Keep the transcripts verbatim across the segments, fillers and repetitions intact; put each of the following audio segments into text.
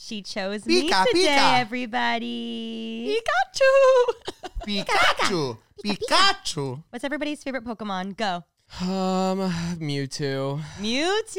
She chose me Pika, today, Pika. everybody. Pikachu. Pikachu. Pikachu. What's everybody's favorite Pokemon? Go. Um, Mewtwo. Mewtwo.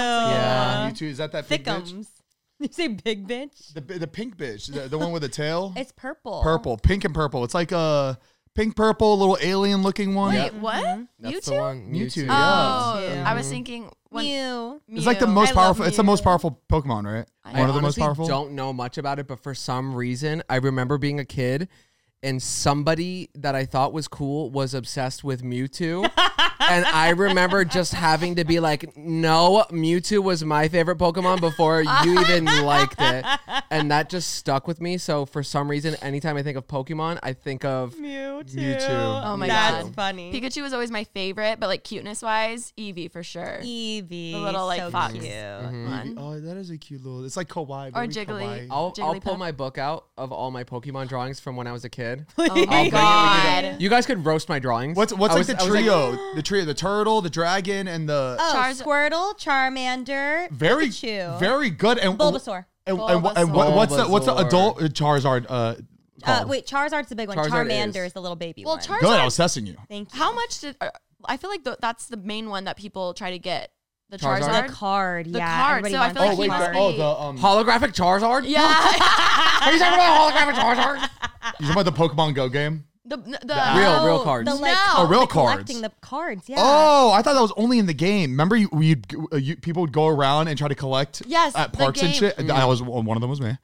Yeah. Mewtwo, is that that big bitch? Thickums. You say big bitch? The, the pink bitch, the, the one with the tail? It's purple. Purple, pink and purple. It's like a pink purple, little alien looking one. Wait, Mm-hmm. what? That's Mewtwo? the one. Mewtwo, Mewtwo. yeah. Oh, Mewtwo. I was thinking when, Mew. It's like the Mew. most I love powerful. It's the most Mew. powerful Pokemon, right? I One of the most honestly powerful. don't know much about it, but for some reason, I remember being a kid and somebody that I thought was cool was obsessed with Mewtwo. And I remember just having to be like, no, Mewtwo was my favorite Pokemon before you even liked it. And that just stuck with me. So for some reason, anytime I think of Pokemon, I think of Mewtwo. Mewtwo. Oh my That's God. funny. Pikachu was always my favorite, but like cuteness wise, Eevee for sure. Eevee. The little, like, so fox. cute. One. Oh, that is a cute little. It's like kawaii. Or very Jiggly. kawaii. I'll, I'll Jigglypuff. pull my book out of all my Pokemon drawings from when I was a kid. Oh I'll my bring it. God. You guys could roast my drawings. What's what's I like was- the I was like, trio? the trio, the turtle, the dragon, and the Oh, Charz- Squirtle, Charmander, very Pikachu. very good. And Bulbasaur. And, and, and, Bulbasaur. what, what's the what's the Bulbasaur. adult uh, Charizard? Uh, Uh, called? wait, Charizard's the big one. Charizard Charmander is. is the little baby Well, one. Charizard. Good. I was testing you. Thank you. How much did uh, I feel like th- that's the main one that people try to get? The Charizard? Charizard. The card, The yeah. card, Everybody so I wants feel like that he must card. be- oh the um. Holographic Charizard? Yeah. Are you talking about holographic Charizard? You talking about the Pokemon Go game? the the, Real, real Oh, cards. The, like, No. Oh, real the cards. collecting the cards, yeah. Oh, I thought that was only in the game. Remember, you, you'd, uh, you people would go around and try to collect Yes, at the parks and game. shit. I was one of them was me.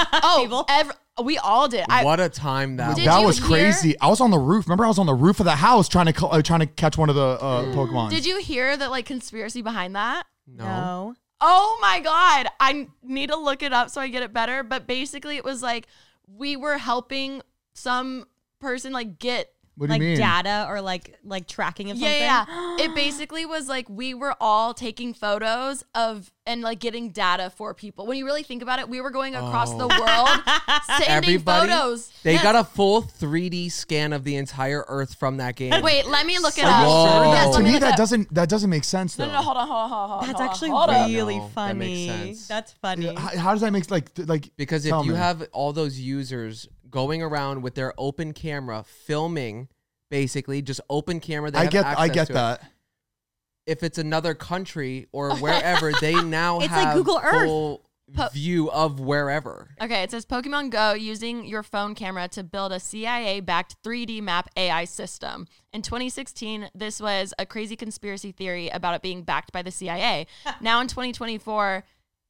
Oh, every, we all did. I, What a time that Did was. that you was hear- crazy. I was on the roof. Remember, I was on the roof of the house trying to co- uh, trying to catch one of the uh, Pokemon. Did you hear the like conspiracy behind that? No. No. Oh my God. I need to look it up so I get it better. But basically, it was like we were helping some person like get. What do Like you mean? data or like like tracking of Yeah, something. yeah, yeah. It basically was like we were all taking photos of and like getting data for people. When you really think about it, we were going across the world sending Everybody, photos. they Yes. got a full three D scan of the entire Earth from that game. Wait, let me look it Are up. you sure? Yes, Oh. let To me, look it that up. doesn't that doesn't make sense though. No, no, no, hold on, hold on, hold on. hold on, That's hold on, actually hold on. really No, that funny. makes sense. That's funny. How, how does that make like th- like Because if tell you me. have all those users going around with their open camera filming, basically just open camera, they I have get access I get to it. that. If it's another country or wherever, they now It's like have Google Earth. full Po- view of wherever. Okay, it says Pokemon Go using your phone camera to build a C I A-backed three D map A I system. In twenty sixteen, this was a crazy conspiracy theory about it being backed by the C I A. Now in twenty twenty-four,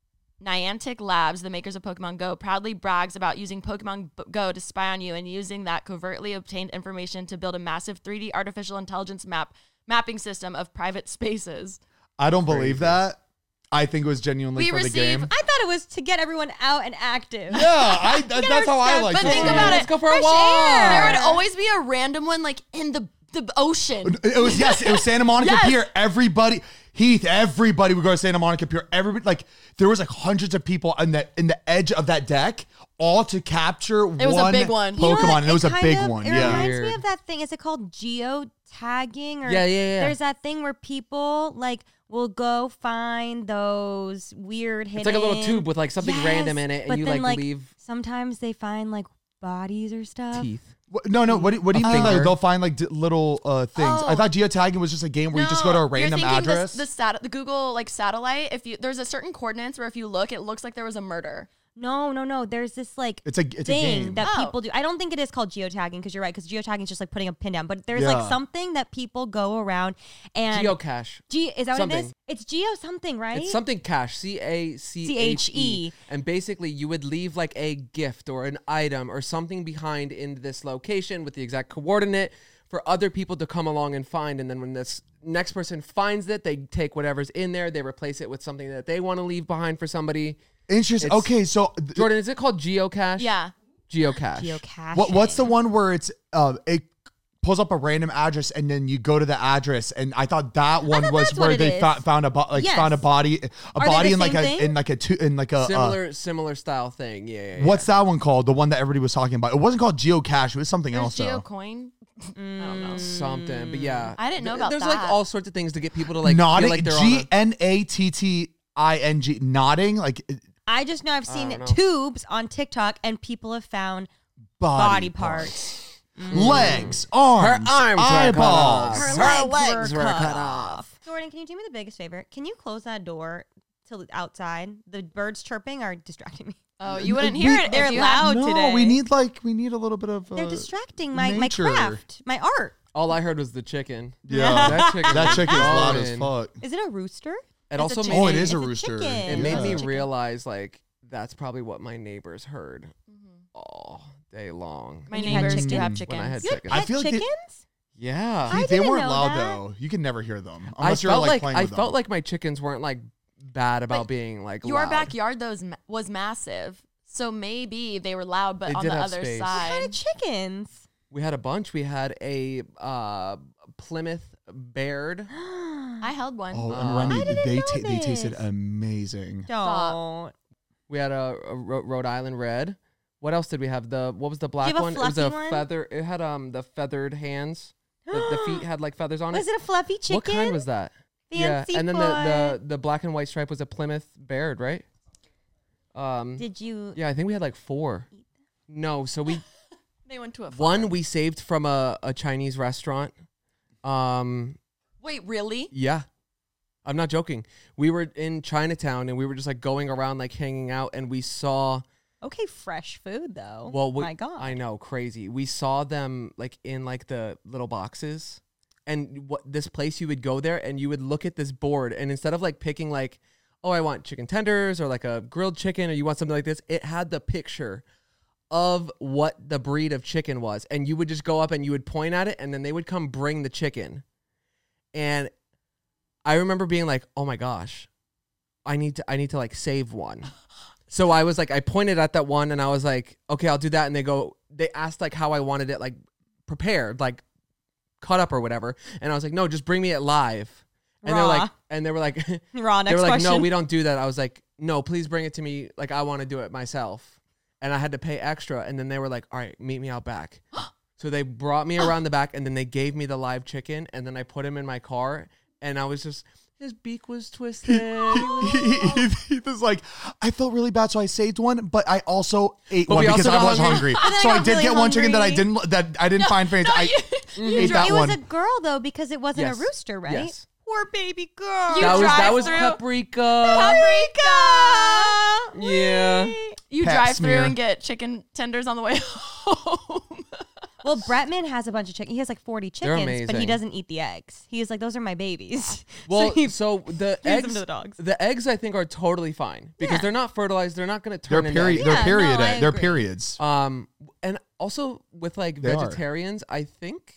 Niantic Labs, the makers of Pokemon Go, proudly brags about using Pokemon B- Go to spy on you and using that covertly obtained information to build a massive three D artificial intelligence map mapping system of private spaces. I don't believe that. I think it was genuinely We for receive- the game. I thought it was to get everyone out and active. Yeah, I, that, that's how I like But to think see about it. it. Let's go for a Fresh walk. air. There would always be a random one like in the, the ocean. It was yes, it was Santa Monica Yes. Pier. Everybody, Heath, everybody would go to Santa Monica Pier. Everybody, like there was like hundreds of people in the in the edge of that deck, all to capture It was a one big one. Pokemon, You know what? and it was a kind big of- one. It Yeah, reminds Weird. me of that thing. Is it called geotagging? Or Yeah, yeah, yeah. There's that thing where people like will go find those weird hidden. It's like a little tube with like something Yes, random in it, and but you then, like, leave Sometimes they find like bodies or stuff. teeth. What- no, no. What, do- what do you A mean? Like, finger. they'll find like d- little uh, things. I Oh. thought geotagging was just a game where you just go to a No, random you're thinking address. The, the, sat- the Google like satellite. If you there's a certain coordinates where if you look, it looks like there was a murder. No, no, no. There's this like it's a it's a thing game. that Oh. people do. I don't think it is called geotagging because you're right. Because geotagging is just like putting a pin down. But there's Yeah. like something that people go around and Geocache. Ge- is that what it Something. is? It's geo something, right? It's something cache, C A C H E. And basically, you would leave like a gift or an item or something behind in this location with the exact coordinate for other people to come along and find. And then when this next person finds it, they take whatever's in there, they replace it with something that they want to leave behind for somebody. Interesting. It's- Okay, so th- Jordan, is it called geocache? Yeah. Geocache. Geocaching. what what's the one where it's uh it pulls up a random address and then you go to the address, and I thought that one thought was that's what where it they is. fo- found a bo- like Yes. found a body a Are they body the in like same a thing? in like a two in like a uh, Similar, similar style thing. Yeah, yeah, yeah. what's that one called? The one that everybody was talking about. It wasn't called geocache. It was something There's else though. GeoCoin. I don't Mm. know. something? But yeah, I didn't know Th- about There's that. like all sorts of things to get people to like Nodding. feel like they're on G a- N A T T I N G. Nodding. Like I I just know I've seen don't know. tubes on TikTok and people have found body, parts. Legs, arms, Her arms were cut eyeballs. off. Her Her legs legs were were cut cut off. Jordan, can you do me the biggest favor? Can you close that door till it's outside? The birds chirping are distracting me. Oh, you wouldn't hear it. They're if you had- loud No, today. we need like we need a little bit of. Uh, They're distracting my, my nature. craft, my art. All I heard was the chicken. Yeah, That chicken. that was chicken is loud as going. fuck. Is it a rooster? It It's also a made Oh, me, it is a It's a rooster. chicken. It Yeah. made me Chicken. realize like that's probably what my neighbors heard all day long. My When you had neighbors do chicken? have When chickens. I had You had chicken. I pet feel like they- chickens? Yeah. I See, they didn't weren't know loud that. though. You can never hear them I unless you're felt like, like, playing I with felt them. like my chickens weren't like bad about But being like Your loud. backyard though is ma- was massive, so maybe they were loud, but They on did the have other space. What kind side. of chickens? We had a bunch. We had a uh, Plymouth Baird. I held one. Oh, Uh, and Remy, I didn't they know ta- they tasted this. amazing. Don't. We had a, a Ro- Rhode Island Red. What else did we have? The what was the black have a one? It was a fluffy one? feather. It had um the feathered hands. The, the feet had like feathers on Was it. it a fluffy chicken? What kind was that? Fancy yeah, and then boy. the, the the black and white stripe was a Plymouth Baird, right? Um, Did you? yeah, I think we had like four. No, so we They went to a farm. one we saved from a, a Chinese restaurant. Um, Wait, really? yeah, I'm not joking. We were in Chinatown and we were just like going around like hanging out, and we saw. Okay, fresh food though. Well, we, my God. I know, crazy. We saw them like in like the little boxes, and what this place you would go there and you would look at this board, and instead of like picking like, oh, I want chicken tenders or like a grilled chicken or you want something like this, it had the picture of what the breed of chicken was, and you would just go up and you would point at it, and then they would come bring the chicken, and I remember being like, oh my gosh, I need to, I need to like save one. So I was like, I pointed at that one and I was like, okay, I'll do that. And they go, they asked like how I wanted it like prepared, like cut up or whatever. And I was like, no, just bring me it live. And they're Raw. like, and they were like, Raw. they Next were like, question. no, we don't do that. I was like, no, please bring it to me. Like, I want to do it myself. And I had to pay extra. And then they were like, all right, meet me out back. So they brought me around the back and then they gave me the live chicken. And then I put him in my car and I was just, his beak was twisted. he, he, he was like, I felt really bad, so I saved one, but I also ate But one we because also I got was hungry. hungry. then So I I got did really get one chicken that I hungry. didn't that I didn't find fancy. I You ate dri- that it was one. a girl though because it wasn't Yes. a rooster, right? Yes. Poor baby girl. You that was that drive was through- paprika. Paprika. Yeah. You Pap drive smear. through and get chicken tenders on the way home. Well, Bretman has a bunch of chicken. He has like forty They're chickens, but he amazing. doesn't eat the eggs. He's like, those are my babies. Well, so he so the gives them eggs, to the dogs. the eggs, I think are totally fine because Yeah. they're not fertilized. They're not going to They're turn into period. eggs. They're Yeah, period. no, I they're agree. periods. Um, and also with like They are. vegetarians, I think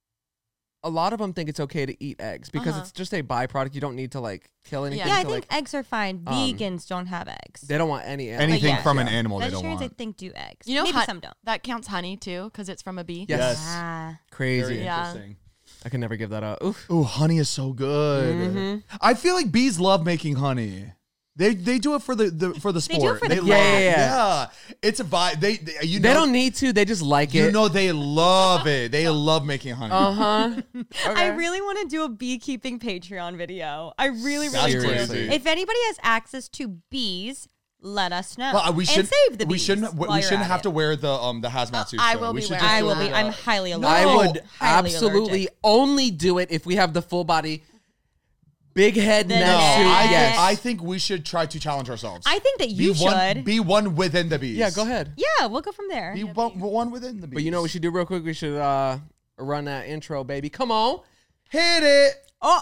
a lot of them think it's okay to eat eggs because Uh-huh. it's just a byproduct. You don't need to like kill anything. yeah, I to, think like, eggs are fine. um, Vegans don't have eggs. they don't want any animal. Anything yes. from an Yeah. animal they don't Vegetarians, I want. think, do eggs. You know, maybe hon- some don't. that counts honey too because it's from a bee. Yes. Yes. Ah. Crazy. Yeah. I can never give that up. Oof. Ooh, honey is so good. Mm-hmm. I feel like bees love making honey. They they do it for the, the for the They do it sport. for the love Yeah, it. yeah, yeah. It's a vibe. They, they you They know don't need to. They just like you it. know they love it. They love making honey. Uh huh. I really want to do a beekeeping Patreon video. I really, really Seriously. do. If anybody has access to bees, let us know. Well, we should and save the bees. we shouldn't we, while you're shouldn't at have it. to wear the um the hazmat suits. I though. will we be should wearing just I do will be. the- I'm highly allergic. I would Highly absolutely allergic. only do it if we have the full body, big head The neck No, neck. suit. I, yes. think, I think we should try to challenge ourselves. I think that be you one, should. be one within the bees. yeah, go ahead. Yeah, we'll go from there. Be one, one within the bees. But you know what we should do real quick? We should uh, run that intro, baby. Come on. hit it. Oh,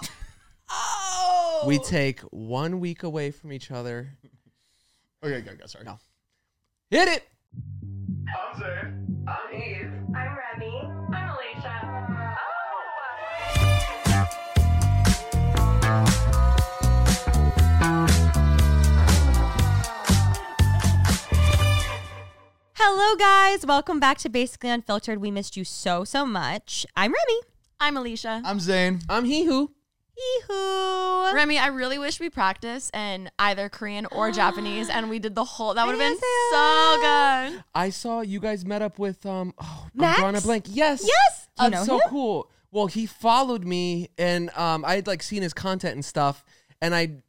Oh. We take one week away from each other. Okay, go, go. Sorry. No. Hit it. I'm Zane. I'm Heath. I'm Remy. I'm Alicia. hello guys. Welcome back to Basically Unfiltered. We missed you so, so much. I'm Remy. I'm Alicia. I'm Zane. I'm he who. Hee-hoo. Remy, I really wish we practiced in either Korean or Japanese, and we did the whole. That would have been so good. I saw you guys met up with um. Oh, I'm Max? drawing a blank. Yes. Yes. Do you That's know so him? cool. Well, he followed me, and um, I had like seen his content and stuff, and I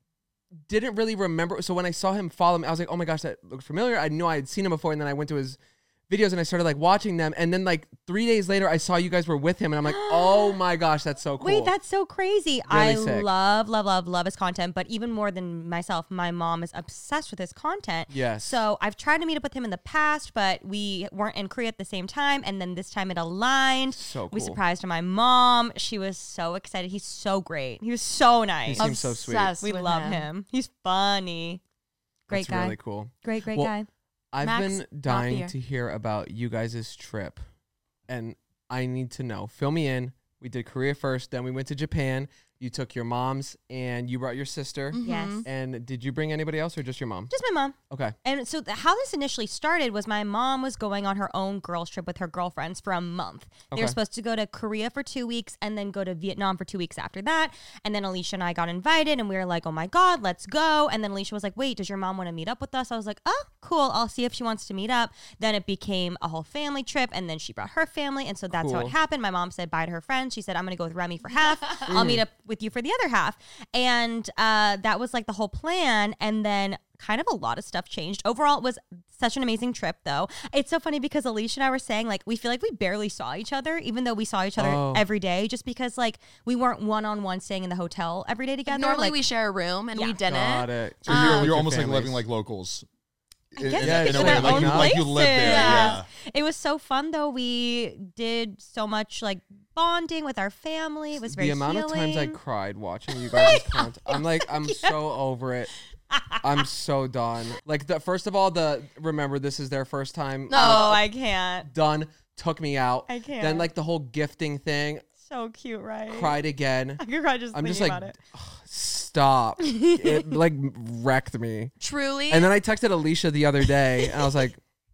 didn't really remember. So when I saw him follow me, I was like, oh my gosh, that looked familiar. I knew I had seen him before. And then I went to his videos and I started like watching them. And then like three days later, I saw you guys were with him. And I'm like, oh my gosh, that's so cool. Wait, that's so crazy. Really I sick. love, love, love, love his content. But even more than myself, my mom is obsessed with his content. Yes. So I've tried to meet up with him in the past, but we weren't in Korea at the same time. And then this time it aligned. So We cool. surprised my mom. She was so excited. He's so great. He was so He nice. seems so sweet. Obsessed We with love him. him. He's funny. Great That's guy. really cool. Great, great Well, guy. I've Max, been not dying here. to hear about you guys' trip, and I need to know. Fill me in. We did Korea first, then we went to Japan. You took your mom's, and you brought your sister. Mhm. Yes. And did you bring anybody else or just your mom? Just my mom. Okay. And so th- how this initially started was my mom was going on her own girls trip with her girlfriends for a month. They Okay. were supposed to go to Korea for two weeks and then go to Vietnam for two weeks after that. And then Alicia and I got invited and we were like, oh my God, let's go. And then Alicia was like, wait, does your mom want to meet up with us? I was like, oh, cool. I'll see if she wants to meet up. Then it became a whole family trip. And then she brought her family. And so that's how Cool. it happened. My mom said bye to her friends. She said, I'm going to go with Remy for half. I'll meet up with you for the other half. And uh, that was like the whole plan. And then kind of a lot of stuff changed. Overall, it was such an amazing trip, though. It's so funny because Alicia and I were saying, like, we feel like we barely saw each other, even though we saw each other Oh. every day, just because, like, we weren't one-on-one staying in the hotel every day together. Normally like, we share a room and Yeah. we didn't. Got it. So You're you're, with you're your almost like families. living like locals. In, guess in, Yeah, in in a way, their like own you, like you live there. places. Yeah. It was so fun, though. We did so much, like, bonding with our family. It was very The amount of times I healing. cried watching you guys' content, I'm like, I'm so over it. I'm so done. Like, the first of all, the remember this is their first time. No. Oh, I can't. Done. Took me out. I can't. Then like the whole gifting thing. So cute, right? Cried again. I could cry just I'm just thinking like, about it. stop. It like wrecked me. Truly. And then I texted Alicia the other day, and I was like,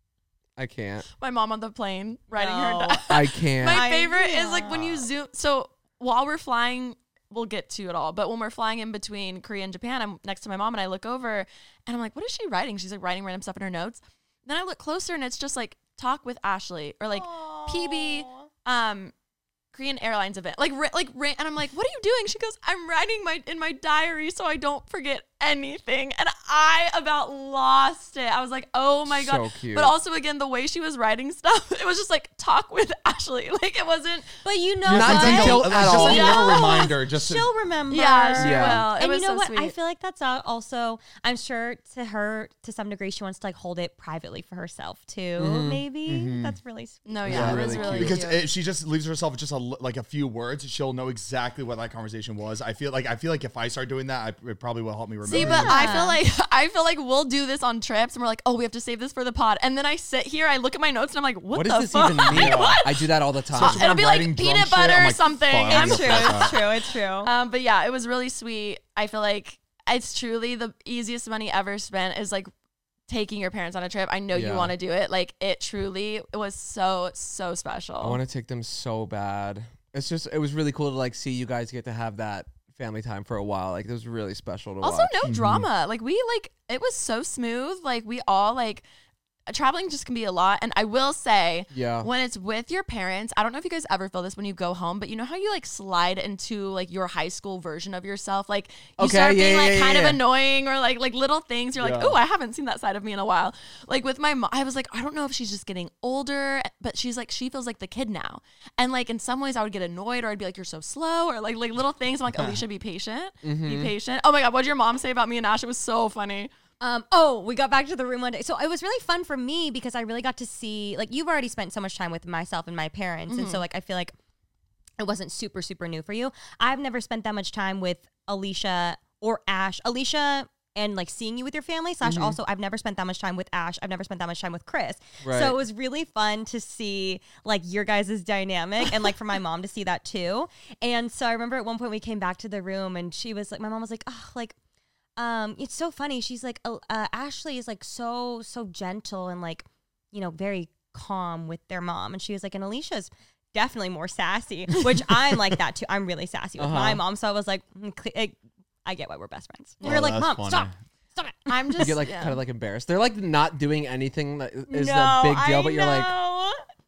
I can't. my mom on the plane writing No. her down. I can't. My I favorite is like when you can't. zoom. So while we're flying, we'll get to it all. But when we're flying in between Korea and Japan, I'm next to my mom and I look over and I'm like, what is she writing? She's like writing random stuff in her notes. Then I look closer and it's just like talk with Ashley or like P B, um, Korean Airlines event. Like, ri- like, ri- and I'm like, what are you doing? She goes, I'm writing my in my diary so I don't forget anything. And I about lost it. I was like, oh my So god. cute. But also again, the way she was writing stuff, it was just like talk with Ashley. Like it wasn't. But you know Not what? detailed It's at just all. a little No. reminder. Just to, She'll remember. Yeah, she Yeah. will. It And was you know so what? sweet. I feel like that's al- also, I'm sure to her, to some degree, she wants to like hold it privately for herself too. Mhm. Maybe Mhm. that's really sweet. no, Yeah, yeah, it was really really cute. because cute. if she just leaves herself with just a, li- like a few words, she'll know exactly what that conversation was. I feel like I feel like if I start doing that, I, it probably will help me remember. See, but I Yeah. feel like I feel like we'll do this on trips, and we're like, oh, we have to save this for the pod. And then I sit here, I look at my notes, and I'm like, what, What the does this fuck? even mean? What? I do that all the time. Especially when It'll I'm be like writing drunk peanut shit, butter I'm or like, something. fuck, I'm It's the true. fuck It's up. true. It's true. Um, but yeah, it was really sweet. I feel like it's truly the easiest money ever spent is like taking your parents on a trip. I know you Yeah. want to do it. Like it truly it was so so special. I want to take them so bad. It's just, it was really cool to like see you guys get to have that family time for a while. Like it was really special to Also, watch. no drama. Like we like it was so smooth. Like we all like traveling just can be a lot. And I will say, Yeah. when it's with your parents, I don't know if you guys ever feel this when you go home, but you know how you like slide into like your high school version of yourself? Like you Okay, start yeah, being like yeah, kind yeah. of annoying or like like little things. You're like, Yeah. oh, I haven't seen that side of me in a while. Like with my mom, I was like, I don't know if she's just getting older, but she's like, she feels like the kid now. And like in some ways I would get annoyed or I'd be like, you're so slow or like like little things. I'm like, Alicia, be patient. Mm-hmm. Be patient. Oh my God, what did your mom say about me and Ash? It was so funny. Um, oh, we got back to the room one day. So it was really fun for me because I really got to see, like, you've already spent so much time with myself and my parents. And so, like, I feel like it wasn't super, super new for you. I've never spent that much time with Alicia or Ash. Alicia and, like, seeing you with your family, slash also, I've never spent that much time with Ash. I've never spent that much time with Chris. Right. So it was really fun to see, like, your guys' dynamic and, like, for my mom to see that too. And so I remember at one point we came back to the room and she was like, my mom was like, oh, like, Um, it's so funny. She's like, uh, uh, Ashley is like so, so gentle and like, you know, very calm with their mom. And she was like, and Alicia's definitely more sassy, which I'm like that too. I'm really sassy with Uh-huh. my mom. So I was like, mm, cl- I, I get why we're best friends. Oh, You're like, that's mom, funny. stop, stop it. I'm You just get like yeah. kind of like embarrassed. They're like not doing anything that is no, a big deal, I but you're like, know.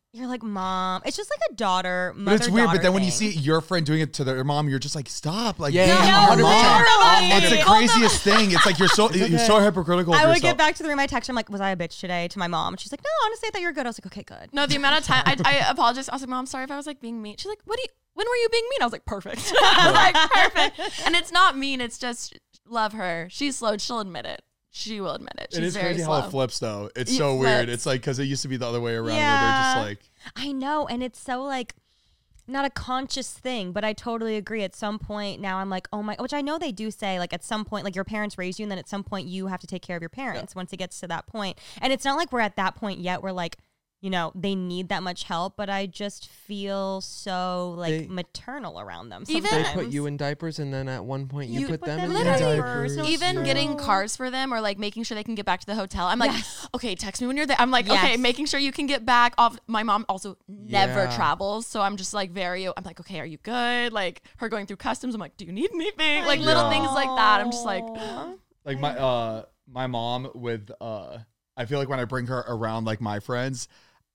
you're like, mom. It's just like a daughter, But mother. it's weird. But then when you thing. see your friend doing it to their mom, you're just like, stop. Like, Yeah, be yeah, a one hundred mom. percent. It's the craziest thing. It's like you're so you're so hypocritical. Of I would yourself. get back to the room. I text her, I'm like, was I a bitch today? To my mom. And she's like, no, honestly, I thought you were good. I was like, okay, good. No, the amount of time I, I apologized. I was like, Mom, sorry if I was like being mean. She's like, what do you? When were you being mean? I was like, perfect. I was like, perfect. And it's not mean. It's just love her. She's slow. She'll admit it. She will admit it. She's It is very crazy slow. how it flips, though. It's It so weird. flips. It's like because it used to be the other way around, where Yeah. they're just like, I know, and it's so like not a conscious thing, but I totally agree. At some point now, I'm like, oh my, which I know they do say, like at some point, like your parents raised you, and then at some point you have to take care of your parents once it gets to that point. And it's not like we're at that point yet. We're like, you know, they need that much help, but I just feel so like They- maternal around them. Even- They Sometimes. put you in diapers, and then at one point you, You put, put them, them in in diapers. diapers. No Even shit. getting cars for them or like making sure they can get back to the hotel. I'm like, Yes. okay, text me when you're there. I'm like, okay, Yes. making sure you can get back off. My mom also never Yeah. travels. So I'm just like very, I'm like, okay, are you good? Like her going through customs. I'm like, do you need anything? Like little Yeah. things like that. I'm just like, like my uh my mom with uh I feel like when I bring her around like my friends,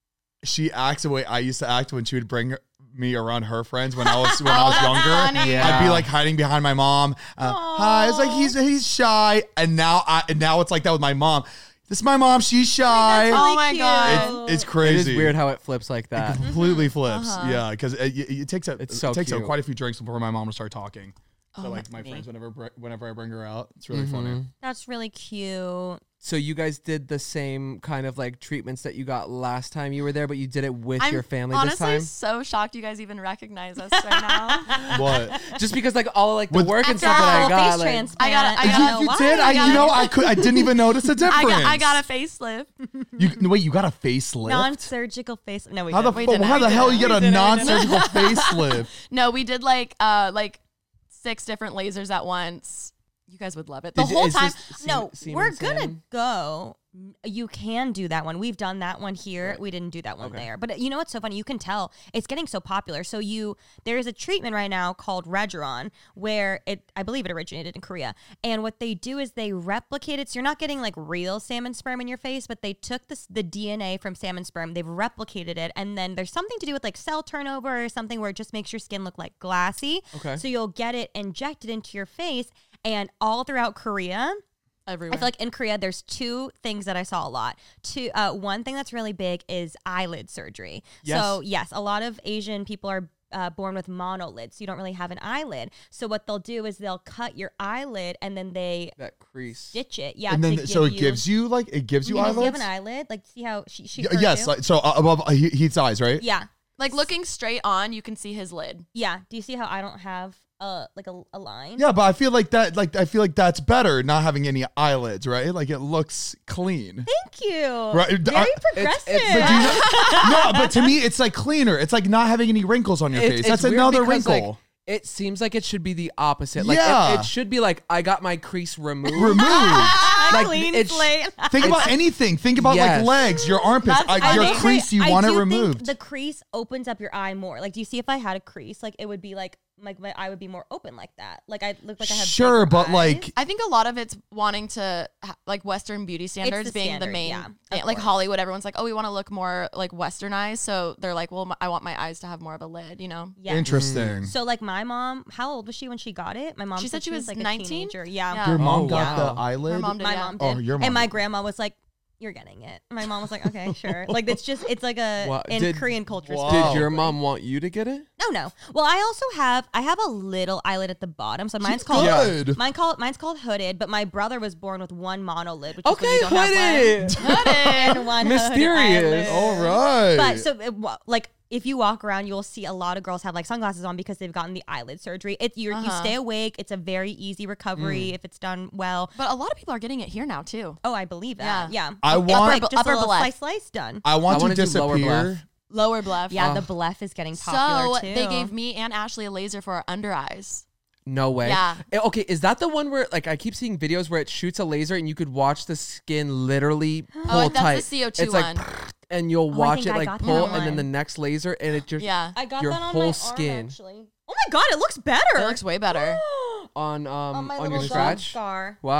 she acts the way I used to act when she would bring me around her friends when I was when I was younger. funny. Yeah. I'd be like hiding behind my mom. Uh, Hi, it's like he's he's shy, and now I and now it's like that with my mom. This is my mom. She's shy. That's Oh really my cute. God. It's, it's It crazy. is weird how it flips like that. It completely flips. Uh-huh. Yeah, because it, it, it takes a It's it so takes a, cute. quite a few drinks before my mom will start talking. So Oh, like my me. friends, whenever br- whenever I bring her out, it's really Mhm. funny. That's really cute. So you guys did the same kind of like treatments that you got last time you were there, but you did it with I'm your family honestly this so shocked you guys even recognize us right now. What? time. Just because like all like the With- work and After stuff that Full I got, face like, transplant. I gotta- I don't gotta- know You why. did? I, got you it. know, I could. I didn't even notice the difference. I got, I got a facelift. You no, wait, you got a facelift? Non-surgical face. No, we How the didn't. We fu- didn't, how we the hell didn't. you get We a didn't, we didn't. non-surgical facelift? No, we did like uh like six different lasers at once. You guys would love it. The Did you- whole is time. this No, semen we're gonna salmon? go. You can do that one. We've done that one here. We didn't do that one Okay. there. But you know what's so funny? You can tell it's getting so popular. So you there is a treatment right now called Regeron where it I believe it originated in Korea. And what they do is they replicate it. So you're not getting like real salmon sperm in your face, but they took this the D N A from salmon sperm, they've replicated it, and then there's something to do with like cell turnover or something where it just makes your skin look like glassy. Okay. So you'll get it injected into your face, and all throughout Korea. Everywhere. I feel like in Korea, there's two things that I saw a lot. Two, uh, one thing that's really big is eyelid surgery. Yes. So yes, a lot of Asian people are uh, born with monolids. So you don't really have an eyelid. So what they'll do is they'll cut your eyelid and then they that crease. stitch it. Yeah. and to then give so it you, gives you like it gives you Yeah, does he have eyelids. an eyelid? Like see how she she Y- hers yes, do? like, so uh, above uh, He- Heath's eyes, right? yeah. like looking straight on, you can see his lid. Yeah. Do you see how I don't have uh like a, a line? Yeah, but I feel like that. Like I feel like that's better, not having any eyelids, right? Like it looks clean. Thank you. Right, Very I- progressive. it's- But do you know, no, but to me, it's like cleaner. It's like not having any wrinkles on your It- face. it's That's weird another because, like, wrinkle. it seems like it should be the opposite. Like Yeah. it, it should be like I got my crease removed. Removed. like, Clean it's- slate. Think about anything. Think about Yes. like legs, your armpits, That's- uh, I your think- crease. You I want it do think removed. The crease opens up your eye more. Like, do you see if I had a crease, like it would be like like my eye would be more open like that. Like I look like I have Sure, bigger but eyes. like I think a lot of it's wanting to ha- like Western beauty standards the being standard, the main, yeah, thing. of like course. Hollywood. Everyone's like, oh, we want to look more like Westernized, so they're like, well, m- I want my eyes to have more of a lid, you know? yeah. interesting. So like my mom, how old was she when she got it? My mom She said she was like nineteen? a teenager. Yeah. Yeah. Your mom Oh, got wow. the eyelid. Her mom did. My Yeah. mom did. Oh, your mom and my did. grandma was like, "You're getting it." And my mom was like, "Okay, sure." Like it's just it's like a Wow. in Did- Korean culture. Wow. Did your specifically. mom want you to get it? No, no. Well, I also have I have a little eyelid at the bottom, so mine's called Good. mine called mine's called hooded. But my brother was born with one monolid, which is when Okay, you don't have legs. hooded. And one hooded Mysterious. eyelid. All right. But so it, wa- like if you walk around, you'll see a lot of girls have like sunglasses on because they've gotten the eyelid surgery. It you you Uh-huh. stay awake. It's a very easy recovery if it's done well. But a lot of people are getting it here now too. Oh, I believe that. Yeah. I It's want- like just Upper a little left. slice slice done. I want I to wanna do lower disappear. left. Lower bluff. Yeah, Oh. the bleph is getting popular So too. they gave me and Ashley a laser for our under eyes. No way. Yeah. Eh, Okay, is that the one where like I keep seeing videos where it shoots a laser and you could watch the skin literally pull Oh, that's the tight? C O two it's like one. and you'll I watch think it I like got pull that and then one. the next laser and it just Yeah. I got your that on whole my skin. arm actually. Oh my god, it looks better. It looks way better. on um on my on little your dog scratch. scar. Wow.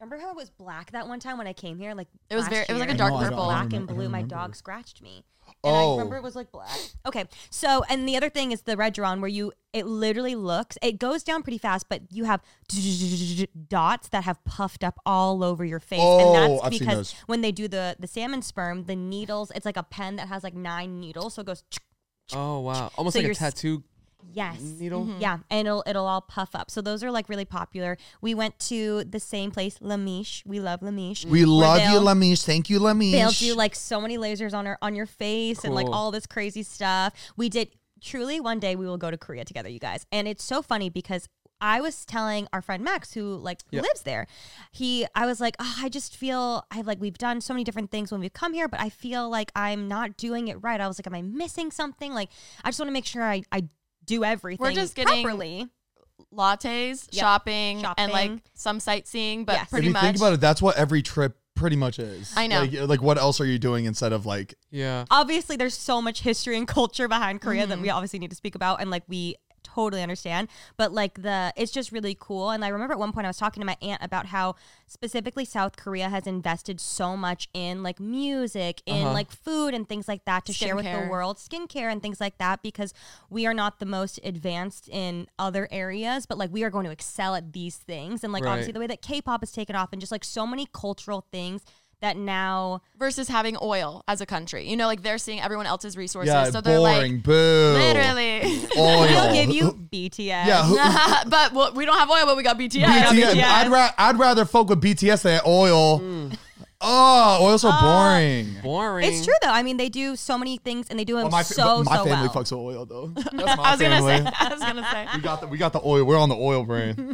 Remember how it was black that one time when I came here? Like It was last very- it was like a year? dark No, I don't- purple. I don't Black and remember- I blue. don't My remember. dog scratched me. And I Oh. remember it was like black. Okay. So, and the other thing is the Redron where you, it literally looks, it goes down pretty fast, but you have dots that have puffed up all over your face. Oh, and that's I've seen because those. when they do the, the salmon sperm, the needles, it's like a pen that has like nine needles. So it goes, Oh wow, almost So like a you're s- tattoo yes. needle. Yeah, and it'll it'll all puff up. So those are like really popular. We went to the same place, La Miche. We love La Miche. We where love you, they'll- Lamish. Thank you, Lamish. They'll do like so many lasers on her on your face and like Cool. all this crazy stuff. We did truly one day we will go to Korea together, you guys. And it's so funny because I was telling our friend Max, who like Yep. lives there, he, I was like, oh, I just feel I've like we've done so many different things when we've come here, but I feel like I'm not doing it right. I was like, am I missing something? Like, I just want to make sure I I do everything just getting- properly. Lattes, Yep. shopping, Shopping. and like some sightseeing, but Yes. If pretty you much. think about it, that's what every trip pretty much is. I know. Like, like, what else are you doing instead of like? Yeah. Obviously there's so much history and culture behind Korea that we Mm-hmm. obviously need to speak about and like we totally understand, but like the it's just really cool. And I remember at one point I was talking to my aunt about how specifically South Korea has invested so much in like music, in Uh-huh. like food and things like that to share with the Skincare. world, skincare and things like that, because we are not the most advanced in other areas, but like we are going to excel at these things. And like Right. obviously the way that K-pop has taken off and just like so many cultural things that now versus having oil as a country. You know, like they're seeing everyone else's resources. Yeah, so they're boring. like, Boo. literally. Oil. I'll give you B T S. Yeah. Who, but well, we don't have oil, but we got B T S. B T S. B T S. I'd, ra- I'd rather fuck with B T S than oil. Oh, oil's so boring. Boring. It's true though. I mean, they do so many things and they do them Well, my fa- so my so family well. fucks with oil though. That's my I was gonna family. say. I was gonna say. We got the we got the oil. We're on the oil brain.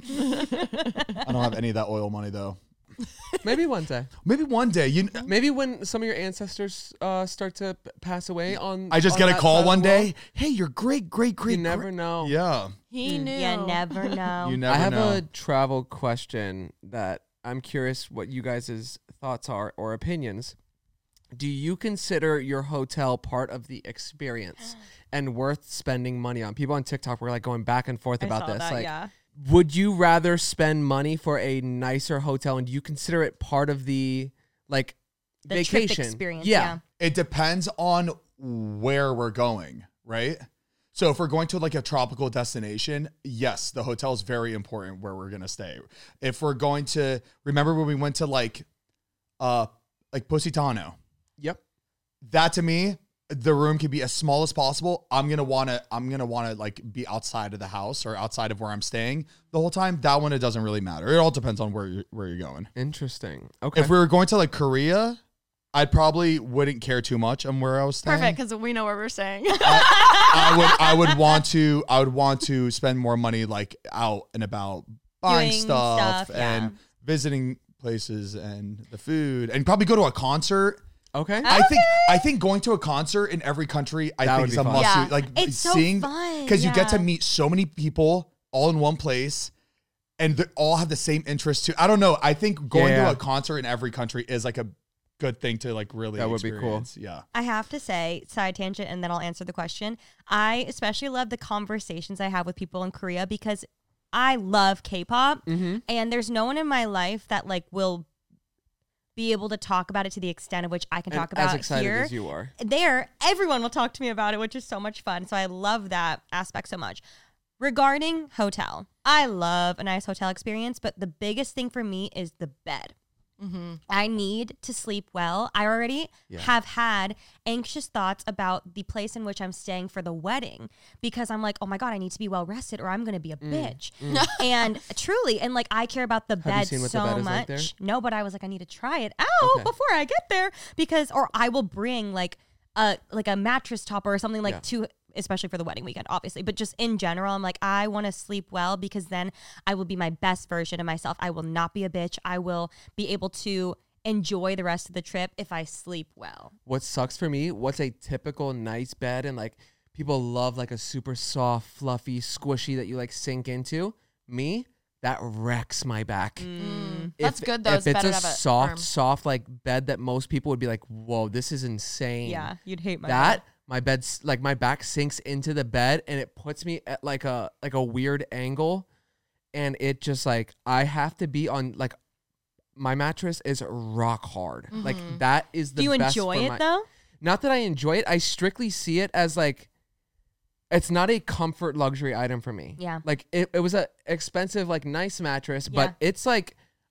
I don't have any of that oil money though. Maybe one day. Maybe one day. You. Maybe when some of your ancestors uh, start to p- pass away on. I just on get a that call side of one the world, day. Hey, your great great great. You never great- know. Yeah. He knew. You never know. You never I have know. a travel question that I'm curious what you guys' thoughts are or opinions. Do you consider your hotel part of the experience and worth spending money on? People on TikTok were like going back and forth I about saw this. that, like, yeah. would you rather spend money for a nicer hotel, and do you consider it part of the like The trip vacation experience, Yeah. yeah. It depends on where we're going, right? So if we're going to like a tropical destination, yes, the hotel is very important where we're gonna stay. If we're going to, remember when we went to like, uh, like Positano, Yep. that to me, the room can be as small as possible. I'm gonna wanna, I'm gonna wanna like be outside of the house or outside of where I'm staying the whole time. That one, it doesn't really matter. It all depends on where you're, where you're going. Interesting. Okay. If we were going to like Korea, I probably wouldn't care too much on where I was staying. Perfect, because we know where we're staying. I would I would want to I would want to spend more money like out and about buying Doing stuff, stuff, yeah. and visiting places and the food and probably go to a concert. okay. I think I think going to a concert in every country I That think would is be a fun. must Yeah. do. Like It's so seeing fun, because you get to yeah. meet so many people all in one place. And they all have the same interest too. I don't know. I think going Yeah. to a concert in every country is like a good thing to like really That would be cool. experience. Yeah. I have to say, side tangent, and then I'll answer the question. I especially love the conversations I have with people in Korea because I love K-pop, Mm-hmm. and there's no one in my life that like will be able to talk about it to the extent of which I can And talk about as excited here. as you are. There, everyone will talk to me about it, which is so much fun. So I love that aspect so much. Regarding hotel, I love a nice hotel experience, but the biggest thing for me is the bed. I need to sleep well. I already Yeah. have had anxious thoughts about the place in which I'm staying for the wedding because I'm like, oh my God, I need to be well rested or I'm going to be a bitch. And truly, and like, I care about the you bed seen what the so bed is much. like there? No, but I was like, I need to try it out Okay. before I get there because, or I will bring like a, like a mattress topper or something like Yeah. to, especially for the wedding weekend, obviously, but just in general, I'm like, I want to sleep well because then I will be my best version of myself. I will not be a bitch. I will be able to enjoy the rest of the trip if I sleep well. What sucks for me, what's a typical nice bed, and like people love like a super soft, fluffy, squishy that you like sink into. Me, that wrecks my back. Mm. That's good, though. If It's it's better a to have it soft, firm. soft like bed that most people would be like, whoa, this is insane. Yeah, you'd hate my that bed. my bed's like my back sinks into the bed and it puts me at like a like a weird angle, and it just like I have to be on like my mattress is rock hard. Like that is the Do you best enjoy for it my- though? Not that I enjoy it. I strictly see it as like, it's not a comfort luxury item for me. Yeah. Like it, it was a expensive, like nice mattress, Yeah. but it's like,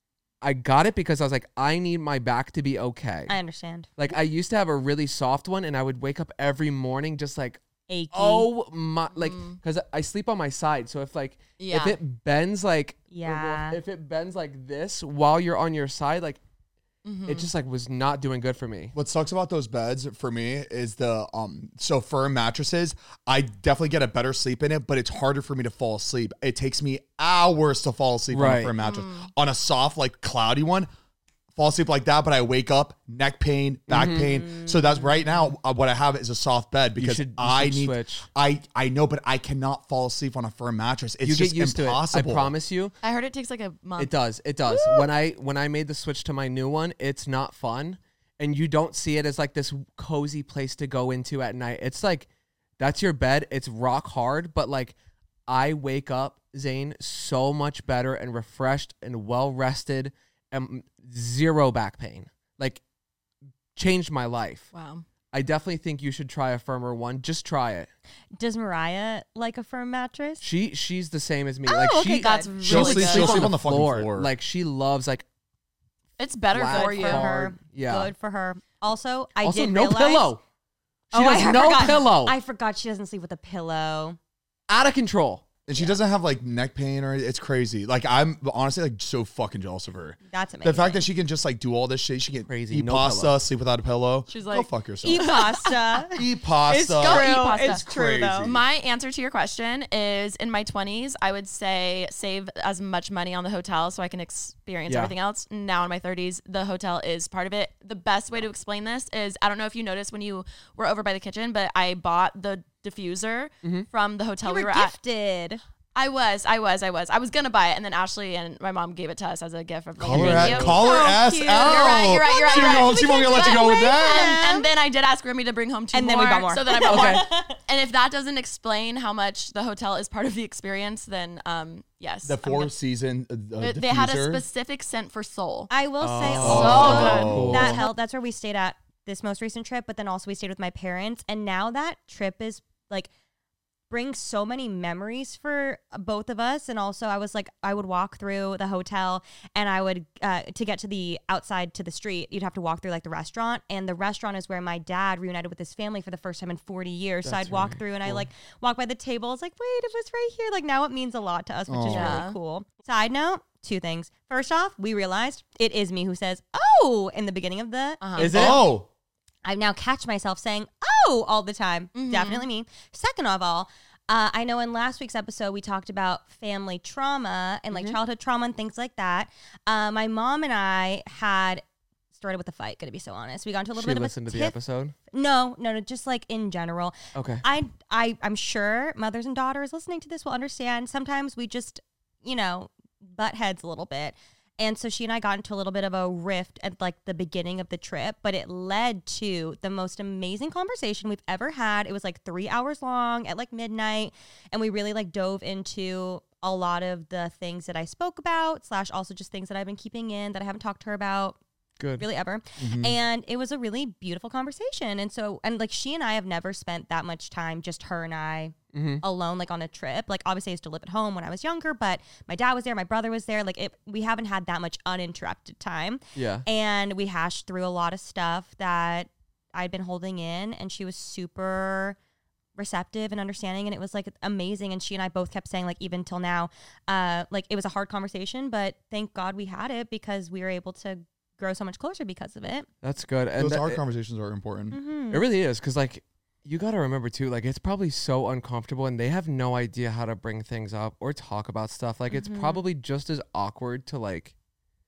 I got it because I was like, I need my back to be okay. I understand. Like I used to have a really soft one and I would wake up every morning just like, Achy. oh my, like, because I sleep on my side. So if like, Yeah. if it bends like, Yeah. if it bends like this while you're on your side, like Mm-hmm. it just like was not doing good for me. What sucks about those beds for me is the um so firm mattresses. I definitely get a better sleep in it, but it's harder for me to fall asleep. It takes me hours to fall asleep on Right. a firm mattress. On a soft, like cloudy one, fall asleep like that, but I wake up neck pain, back pain. So that's right now uh, what I have is a soft bed because should- you I should need. switch. I I know, but I cannot fall asleep on a firm mattress. It's You just get used impossible. to it. I promise you. I heard it takes like a month. It does. It does. When I when I made the switch to my new one, it's not fun, and you don't see it as like this cozy place to go into at night. It's like that's your bed. It's rock hard, but like I wake up, Zane, so much better and refreshed and well rested, and zero back pain. Like changed my life. Wow. I definitely think you should try a firmer one. Just try it. Does Mariah like a firm mattress? She she's the same as me. Oh, like okay, she That's good. She'll really sleep- good. she'll sleep on the fucking floor. Like she loves like It's better flat, for you. For her. hard. Yeah. Good for her. Also, I also did no realize, pillow. She Oh, does I no forgot. pillow. I forgot she doesn't sleep with a pillow. Out of control. And she doesn't have like neck pain or it's crazy. Like I'm honestly like so fucking jealous of her. That's amazing. The fact that she can just like do all this shit, she can Crazy, eat no pasta, pillow. sleep without a pillow. She's Go like, fuck yourself. eat pasta. Eat pasta. It's true. Go eat pasta. It's true though. Crazy. My answer to your question is in my twenties, I would say save as much money on the hotel so I can experience Yeah. everything else. Now in my thirties, the hotel is part of it. The best way to explain this is I don't know if you noticed when you were over by the kitchen, but I bought the diffuser from the hotel You we were were at. gifted. I was, I was, I was. I was gonna buy it, and then Ashley and my mom gave it to us as a gift. Of Call her, thank at, you. call her Oh, ass cute. out. You're right, you're right, you're right, She you're right. won't, she won't let you go with that. And, and then I did ask Remy to bring home two And more. then we bought more. So then I bought more. And if that doesn't explain how much the hotel is part of the experience, then um, yes. The I'm four gonna- season uh, They- diffuser. they had a specific scent for soul. I will say Oh. also So that good. held that's where we stayed at this most recent trip, but then also we stayed with my parents. And now that trip is like brings so many memories for both of us. And also I was like, I would walk through the hotel and I would, uh, to get to the outside to the street, you'd have to walk through like the restaurant. And the restaurant is where my dad reunited with his family for the first time in forty years. so That's I'd walk really through and I cool. like walk by the table. It's like, wait, it was right here. Like now it means a lot to us, which is Yeah. really cool. Side note, two things. First off, we realized it is me who says, oh, in the beginning of the Uh-huh. Is it? Oh. I now catch myself saying, oh, all the time. Definitely me. Second of all, uh, I know in last week's episode, we talked about family trauma and like childhood trauma and things like that. Uh, my mom and I had started with a fight, gonna be so honest. We got into a little She bit listened of to a the tiff. episode. No, no, no, just like in general. Okay. I, I, I'm sure mothers and daughters listening to this will understand. Sometimes we just, you know, butt heads a little bit. And so she and I got into a little bit of a rift at like the beginning of the trip, but it led to the most amazing conversation we've ever had. It was like three hours long at like midnight. And we really like dove into a lot of the things that I spoke about, slash also just things that I've been keeping in that I haven't talked to her about Good. really ever. And it was a really beautiful conversation. And so, and like she and I have never spent that much time, just her and I Mm-hmm. alone, like on a trip. Like obviously I used to live at home when I was younger, but my dad was there, my brother was there. Like it, we haven't had that much uninterrupted time. Yeah. And we hashed through a lot of stuff that I'd been holding in, and she was super receptive and understanding, and it was like amazing. And she and I both kept saying, like, even till now, uh like it was a hard conversation, but thank God we had it because we were able to grow so much closer because of it. That's good. And Those that- hard it, conversations are important. Mm-hmm. it really is because like you got to remember too, like it's probably so uncomfortable and they have no idea how to bring things up or talk about stuff. Like it's Mhm. probably just as awkward to like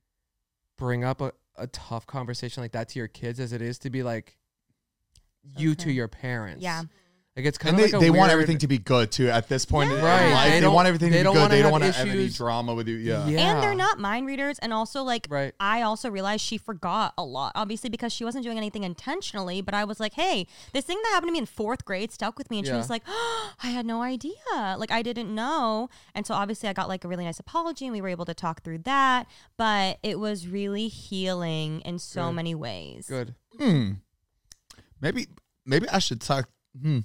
bring up a, a tough conversation like that to your kids as it is to be like you to true. your parents. Yeah. Like it's kind And of they, like a they want weird- everything to be good too. At this point in Right. life, They they, don't- want everything they to be don't good. wanna They don't have want to have any issues. drama with you. Yeah. Yeah. And they're not mind readers. And also, like, Right. I also realized she forgot a lot, obviously, because she wasn't doing anything intentionally. But I was like, hey, this thing that happened to me in fourth grade stuck with me. And she Yeah. was like, oh, I had no idea. Like, I didn't know. And so, obviously, I got like a really nice apology and we were able to talk through that. But it was really healing in so Good. many ways. Good. Hmm. Maybe maybe I should talk. Hmm.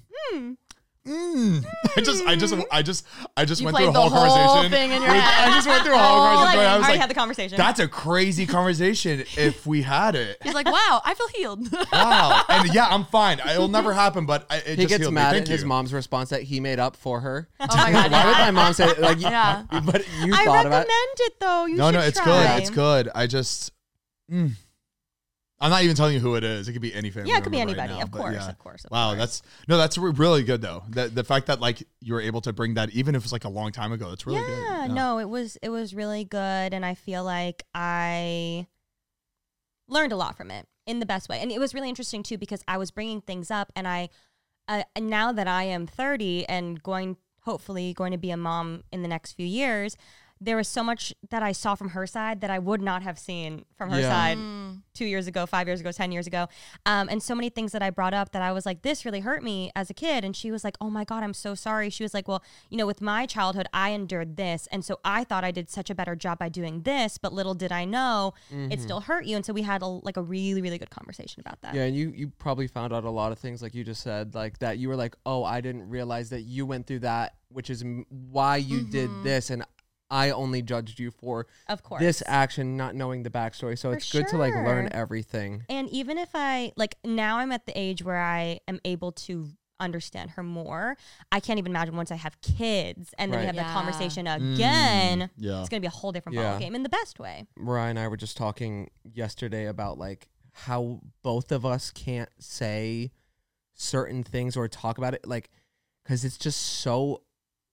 Hmm. I just I just I just I just You went through a played the whole whole conversation. thing in your with- head. I just went through a whole Oh, conversation. like, where I I was already like, had the conversation. that's a crazy conversation if we had it. He's like, wow, I feel healed. Wow. And yeah, I'm fine. It'll never happen, but I, it He just gets healed me. mad Thank at his you. mom's response that he made up for her. Oh my god. Why would yeah. my mom say like? you- Yeah. But you I thought of recommend it. it though. You No, should no, it's try. good. It's good. I just. Mm. I'm not even telling you who it is. It could be any family. Yeah, it could be member right anybody. now, Of but course, yeah. of course, of Wow, course. that's no, that's re- really good though. That the fact that like you were able to bring that, even if it's like a long time ago, it's really yeah, good. no, it was it was really good, and I feel like I learned a lot from it in the best way, and it was really interesting too because I was bringing things up, and I uh, and now that I am thirty and going hopefully going to be a mom in the next few years. There was so much that I saw from her side that I would not have seen from her Yeah. side Mm. two years ago, five years ago, ten years ago. Um, and so many things that I brought up that I was like, this really hurt me as a kid. And she was like, oh my God, I'm so sorry. She was like, well, you know, with my childhood, I endured this. And so I thought I did such a better job by doing this, but little did I know it still hurt you. And so we had a, like a really, really good conversation about that. Yeah, and you you probably found out a lot of things like you just said, like that you were like, oh, I didn't realize that you went through that, which is m- why you did this, and I only judged you for Of course. this action, not knowing the backstory. So For it's good to like learn sure. everything. And even if I, like, now I'm at the age where I am able to understand her more, I can't even imagine once I have kids and then we Right. have Yeah. the conversation again. Yeah. It's going to be a whole different Yeah. ball game in the best way. Mariah and I were just talking yesterday about like how both of us can't say certain things or talk about it, like, because it's just so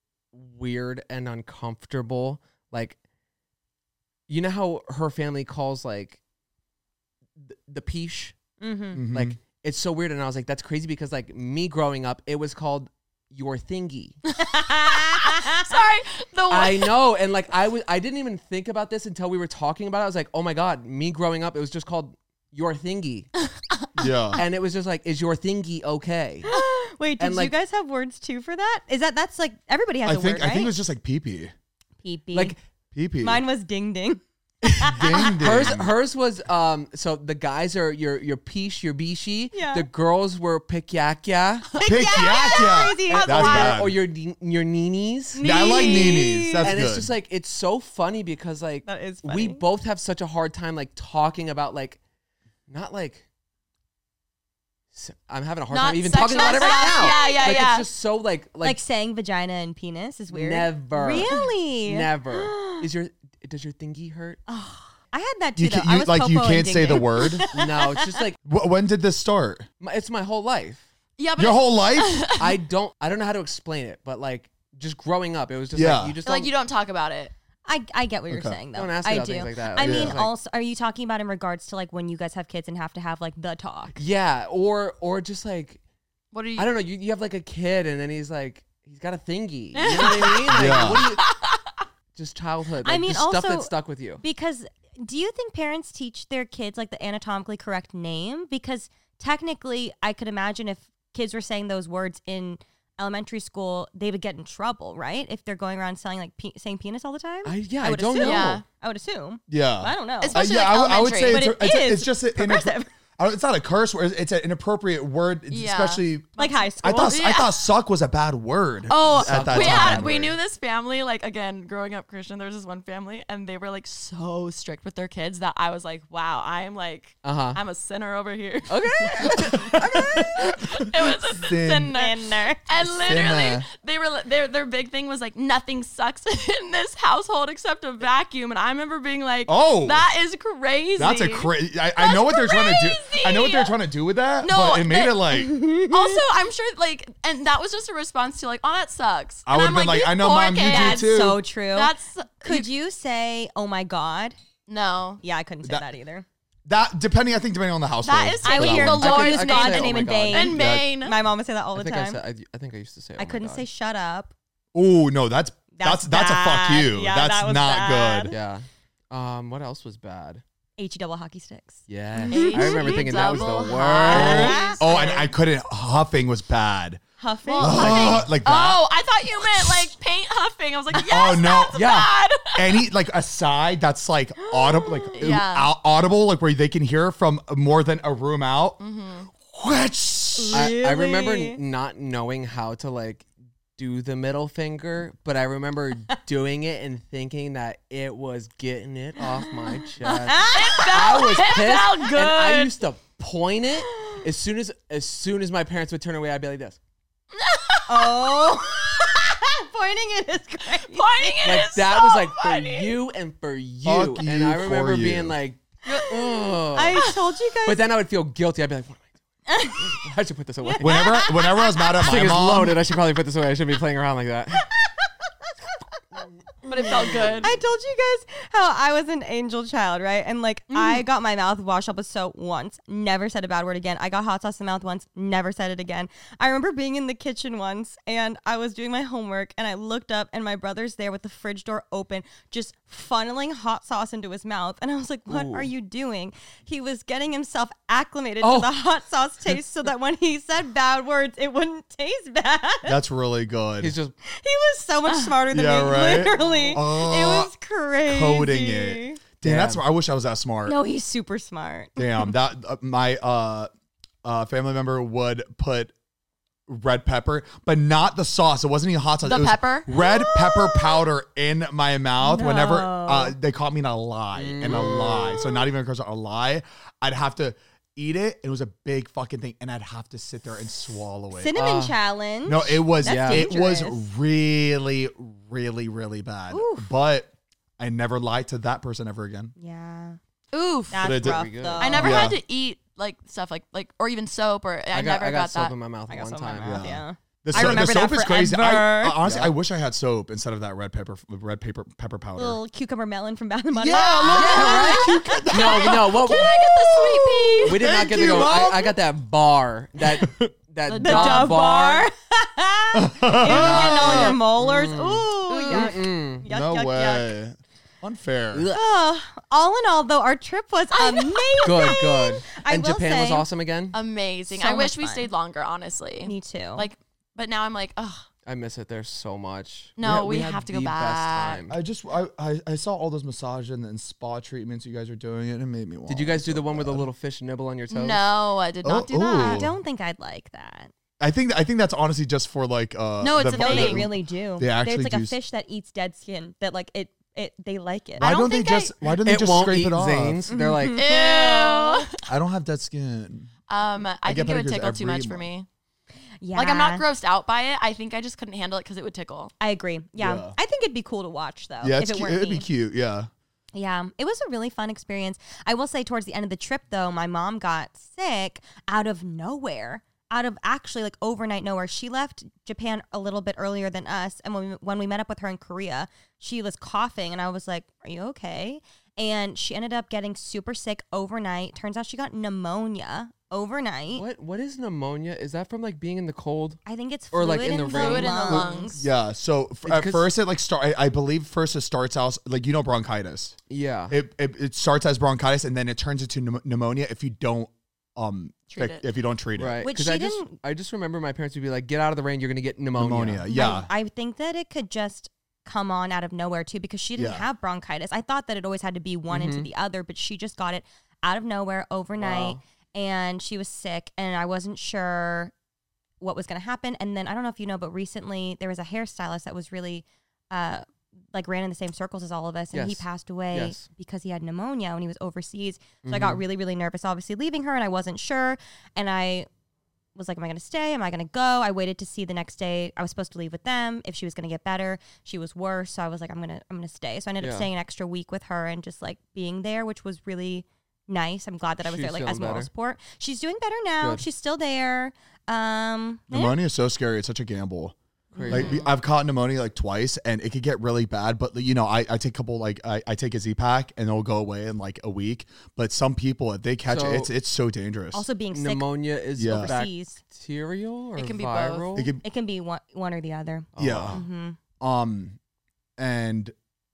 weird and uncomfortable. Like, you know how her family calls like th- the peach? Mm-hmm. Mhm. Like, it's so weird. And I was like, that's crazy because like me growing up, it was called your thingy. Sorry. The one. I know. And like, I was, I didn't even think about this until we were talking about it. I was like, oh my God, me growing up, it was just called your thingy. yeah. And it was just like, is your thingy okay? Wait, did And, you like- guys have words too for that? Is that, that's like, everybody has I a think word, I right? think it was just like pee pee. Pee-pee. Like, Pee pee. Mine was ding ding. Ding, ding. hers, hers was, um, so the guys are your, your peesh, your bishi. Yeah. The girls were pikyakya. Pick yeah, crazy. That's Wow. bad. Or your, ni- your ninis. Yeah, I like Nini's. That's and good. it's just like, it's so funny because like, That is we funny. both have such a hard time like talking about like, not like, s- I'm having a hard Not time even talking about it right sexual now. stuff. Yeah, yeah, like, yeah. It's just so like, Like, like, saying vagina and penis is weird. never. Really? Never. Is your, does your thingy hurt? I had that too. you though. can, I you, was like you popo and can't say the ding-ding. word. No, it's just like, Wh- when did this start? my, it's my whole life. Yeah, but Your whole life? I don't, I don't know how to explain it, but like, just growing up, it was just Yeah. like, you just like don't, you don't talk about it. I, I get what you're Okay. saying though. Don't ask me I about do. things like that. I Like, mean, yeah. also, are you talking about in regards to like when you guys have kids and have to have like the talk? yeah, or, or just like, What are you? I don't know, you, you have like a kid and then he's like, he's got a thingy. You know what I mean? Like, Yeah. what do you, just childhood. I like, mean, just stuff also- that stuck with you. Because do you think parents teach their kids like the anatomically correct name? Because technically, I could imagine if kids were saying those words in elementary school, they would get in trouble, right? If they're going around saying like pe- saying penis all the time. I, yeah, I, would don't assume. know. Yeah. I would assume. Yeah. I don't know. Uh, Especially yeah, like I, would- I would say elementary. it's, But a, it it's, a- is it's just an progressive. I don't- it's not a curse word. It's an inappropriate word, Yeah. especially. like high school. I thought I Yeah. thought suck was a bad word. Oh, at that we time. had we knew this family like again growing up Christian. There was this one family and they were like so strict with their kids that I was like, wow, I am like Uh huh. I'm a sinner over here. Okay. It was a Sin. sinner. Sinner. And literally, Sinner. they were their their big thing was like nothing sucks in this household except a vacuum. And I remember being like, Oh. that is crazy. That's a crazy. I, I know what they're trying to do. I know what they're trying to do with that. No, but it made that- it like Also, I'm sure like, and that was just a response to like, oh, that sucks. I And would've I'm been like, "You I know, poor Mom, you do kid." That's too. so true. That's Could you say, "Oh my God"? no. Yeah, I couldn't say That- that, either. That depending, I think depending on the household. That is I would taking hear the I could- Lord's I could God's say, oh name my in God. vain. in vain. My mom would say that all I the think I time. said. I, I think I used to say. Oh I my couldn't God. say shut up. Oh no, that's that's That's that's, a fuck bad. you. Yeah, that's that was not bad. good. Yeah. Um. What else was bad? H E double hockey sticks. Yeah. H I remember E thinking that was the double worst. hockey Oh, and I couldn't. Huffing was bad. Huffing. Well, I like that. Oh, I thought you meant like paint huffing. I was like, yes, Oh, no. that's Yeah. bad. Any like a side that's like audible, like Yeah. au- audible, like where they can hear from more than a room out. Mm-hmm. Which I, I remember Really? n- not knowing how to like do the middle finger, but I remember doing it and thinking that it was getting it off my chest. I was It pissed, felt and I good. used to point it as soon as as soon as my parents would turn away. I'd be like this, Oh. Pointing it is great. Pointing it like is that so was like funny. for you and for you. Fuck and you I for remember you. being like, oh. I told you guys. But then I would feel guilty. I'd be like, what am I doing? I should put this away. whenever whenever I was mad at This my thing is mom, loaded. I should probably put this away. I shouldn't be playing around like that. But it felt good. I told you guys how I was an angel child, right? And like I got my mouth washed up with soap once, never said a bad word again. I got hot sauce in the mouth once, never said it again. I remember being in the kitchen once and I was doing my homework and I looked up and my brother's there with the fridge door open, just funneling hot sauce into his mouth. And I was like, what Ooh. are you doing? He was getting himself acclimated Oh. to the hot sauce taste so that when he said bad words, it wouldn't taste bad. that's really good. He's just He was so much smarter than Yeah, me, right? literally. Uh, it was crazy. coding it. Damn, that's. Damn. I wish I was that smart. No, he's super smart. Damn, that uh, my uh, uh, family member would put red pepper, but not the sauce. It wasn't even hot sauce. The it was pepper? red pepper powder in my mouth. Whenever No. uh, they caught me in a lie, in a lie. So not even a curse, a lie. I'd have to eat it. It was a big fucking thing, and I'd have to sit there and swallow it. Cinnamon Uh, challenge. No, it was That's it was dangerous. really, really, really bad. Oof. But I never lied to that person ever again. Yeah. Oof. That's But it did- rough, Pretty good. though. I never Yeah. had to eat like stuff like like or even soap or I, I got, never I got, got, soap that. in my mouth I got one some in my time. mouth, Yeah. yeah. The, I so- remember the soap that is crazy. I, forever. uh, honestly, Yeah. I wish I had soap instead of that red pepper, red paper, pepper powder. Little cucumber melon from Bath and Body Yeah, Works. look at that. No, no. What? Can I get the sweet pea? We did not Thank get you, to go. Mom. I, I got that bar. That that The The Dove Dove bar. Ew, getting all in your molars. Mm. Ooh, yuck. Mm-mm. Yuck, no yuck, yuck. way. Unfair. Ugh. Oh, all in all, though, our trip was amazing. Good, good. I And will Japan was say- awesome again. Amazing. So I wish much we fun. stayed longer, honestly. Me too. Like, but now I'm like, ugh. I miss it there so much. No, had- we had have to go the best back. time. I just I, I, I saw all those massage and, and spa treatments you guys are doing, and it made me want. Did you guys do so the one where the bad. little fish nibble on your toes? No, I did not Oh, do that. I ooh. don't think I'd like that. I think I think that's honestly just for like uh. No, it's the, a No, thing. they the- really do. They actually It's like do a s- fish that eats dead skin. That like it, it they like it. Why I don't don't they think I- just Why don't they It just won't scrape eat it off? Zane's. They're like, Ew. I don't have dead skin. Um, I, get think it would pedicures tickle too every much for month. me. Yeah, Like I'm not grossed out by it. I think I just couldn't handle it because it would tickle. I agree. Yeah. Yeah. I think it'd be cool to watch though. Yeah, if it's it cu- weren't it'd me. be cute. Yeah. Yeah, it was a really fun experience. I will say, towards the end of the trip, though, my mom got sick out of nowhere. Out of actually like overnight nowhere. She left Japan a little bit earlier than us. And when we, when we met up with her in Korea, she was coughing. And I was like, are you okay? And she ended up getting super sick overnight. Turns out she got pneumonia overnight. what? What is pneumonia? Is that from like being in the cold? I think it's Or, fluid, like, in the in, rain. the Fluid in the lungs. lungs. Yeah. So f- It's at 'cause- first it like start. I, I believe first it starts out like you know bronchitis. Yeah. It, it it starts as bronchitis and then it turns into pneu- pneumonia if you don't um Treat fic- it. if you don't treat it. Right. Which Because she I just didn't- I just remember my parents would be like, "Get out of the rain. You're gonna get pneumonia." Pneumonia. Yeah. I, I think that it could just come on out of nowhere too because she didn't Yeah. have bronchitis. I thought that it always had to be one into Mhm. the other, but she just got it out of nowhere overnight Wow. and she was sick and I wasn't sure what was going to happen. And then I don't know if you know, but recently there was a hairstylist that was really uh like ran in the same circles as all of us and he Yes. passed away Yes. because he had pneumonia when he was overseas. So I got Mhm. really, really nervous, obviously leaving her and I wasn't sure. And I was like, am I going to stay? Am I going to go? I waited to see the next day. I was supposed to leave with them if she was going to get better. She was worse. So I was like, I'm going to, I'm going to stay. So I ended Yeah. up staying an extra week with her and just like being there, which was really nice. I'm glad that I was She's there like feeling as moral better? support. She's doing better now. Good. She's still there. Um, yeah. Pneumonia is so scary. It's such a gamble. Crazy. Like we- I've caught pneumonia like twice, and it could get really bad. But you know, I, I take a couple like I, I take a Z pack, and it'll go away in like a week. But some people, if they catch So- it, it's it's so dangerous. Also, being sick Pneumonia is Yeah. overseas, bacterial or It can be viral? both. it could, it can be one, one or the other. Oh, yeah. wow. Mm-hmm. Um, and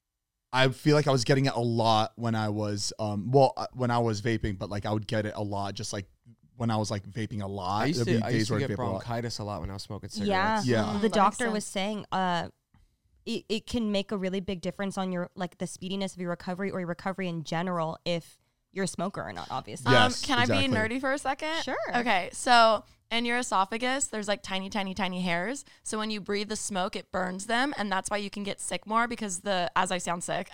I feel like I was getting it a lot when I was um well uh, when I was vaping, but like I would get it a lot just like when I was like vaping a lot. I used There'd to, I be used to where I'd get vape a lot. bronchitis a lot when I was smoking Yeah. cigarettes. Yeah. Mm, The that makes doctor was sense. saying uh it, it can make a really big difference on your like the speediness of your recovery or your recovery in general if you're a smoker or not, obviously. Yes, um, can I exactly. be nerdy for a second? Sure. Okay, so in your esophagus, there's like tiny, tiny, tiny hairs. So when you breathe the smoke, it burns them, and that's why you can get sick more because the as I sound sick,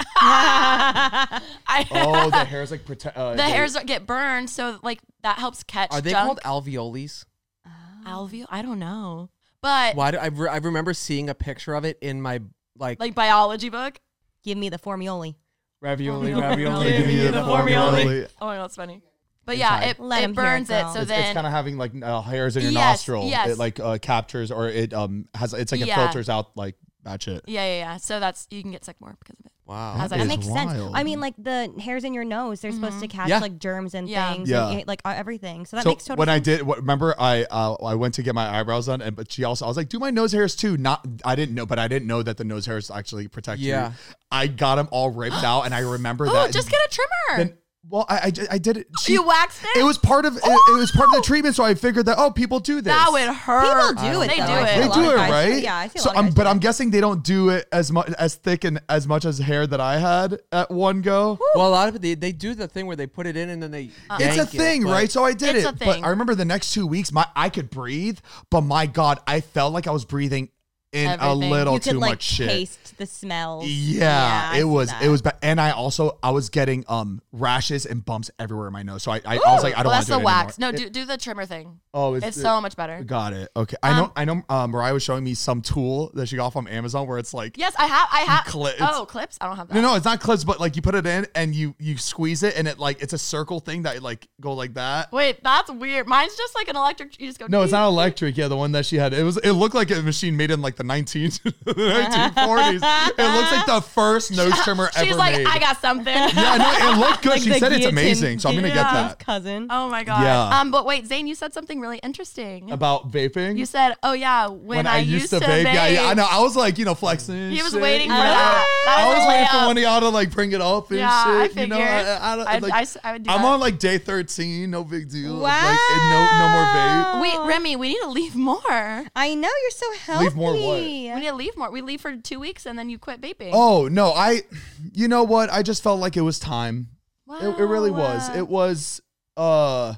I, Oh, the hairs like protect. Uh, the they- hairs get burned, so like that helps catch. Are they junk. called alveoles? alveoli? I don't know, but Why do I, re- I remember seeing a picture of it in my like, like biology book. Give me the formioli. ravioli, ravioli. Give me the formula. Oh my god, that's funny. But yeah, Inside. it, Let 'em it hear it, burns it, girl. so It's, then it's kind of having like uh, hairs in your Yes, nostril. yes. It like uh, captures or it um has it's like it Yeah. filters out like bad shit. yeah, yeah, yeah. So that's you can get sick more because of it. wow. As I That is makes sense. wild. I mean, like the hairs in your nose, they're supposed to catch Yeah. like germs and Yeah. things, Yeah. and, like uh, everything. So that so makes total when sense. I did, what, remember I uh, I went to get my eyebrows done, and but she also I was like, do my nose hairs too. Not I didn't know, but I didn't know that the nose hairs actually protect Yeah. you. I got them all ripped out, and I remember Oh, that. just get a trimmer. Then, well, I, I I did it. She, you waxed it. It was part of it, it was part of the treatment, so I figured that oh, people do this. that would hurt. People do it. They though. do I it. see a They lot do of it, guys- right? Yeah, I see a So, lot of um, guys but do I'm it. guessing they don't do it as much, as thick and as much as hair that I had at one go. Well, a lot of it, they, they do the thing where they put it in and then they. It's a yank it, thing, but- right? So I did It's it. a But thing. I remember the next two weeks, my I could breathe, but my God, I felt like I was breathing in a Everything. little you too could like much shit. taste the smells. Yeah, I it see was that. it was bad, and I also I was getting um rashes and bumps everywhere in my nose. So I I, I was like, I don't well, want that's to do the it wax. anymore. No, It- do do the trimmer thing. oh, It's so much better. Got it. Okay, I know. Um, I know. Um, Mariah was showing me some tool that she got from Amazon where it's like, Yes, I have. I have. Cli- oh, clips. I don't have that. no, no, it's not clips, but like you put it in and you you squeeze it and it like it's a circle thing that like go like that. Wait, that's weird. Mine's just like an electric. You just go. No, it's ding. not electric. Yeah, the one that she had, it was. It looked like a machine made in like the nineteen nineteen forties. It looks like the first nose trimmer ever She's like, made. I got something. yeah, no, it looked good. Like she the said it's guillotine- amazing, so I'm gonna get guillotine's that. cousin. Oh my god. Yeah. Um, but wait, Zane, you said something really interesting. About vaping. You said, "Oh yeah, when, when I, used to vape, yeah, yeah, I know. I was like, you know, flexing. and He was shit, waiting you for know? that. That I was was a waiting for layup. one of y'all to like bring it up and Yeah, I shit. You know, figured. I, I, don't- I'd- like, I s- I would do I'm that. on like day thirteen, no big deal. Wow. Like, and no, no more vape. Wait, Remy, we need to leave more. I know you're so healthy. Leave more what? We need to leave more. We leave for two weeks and then you quit vaping. Oh no, I. You know what? I just felt like it was time. wow. It, it really was. It was. Uh,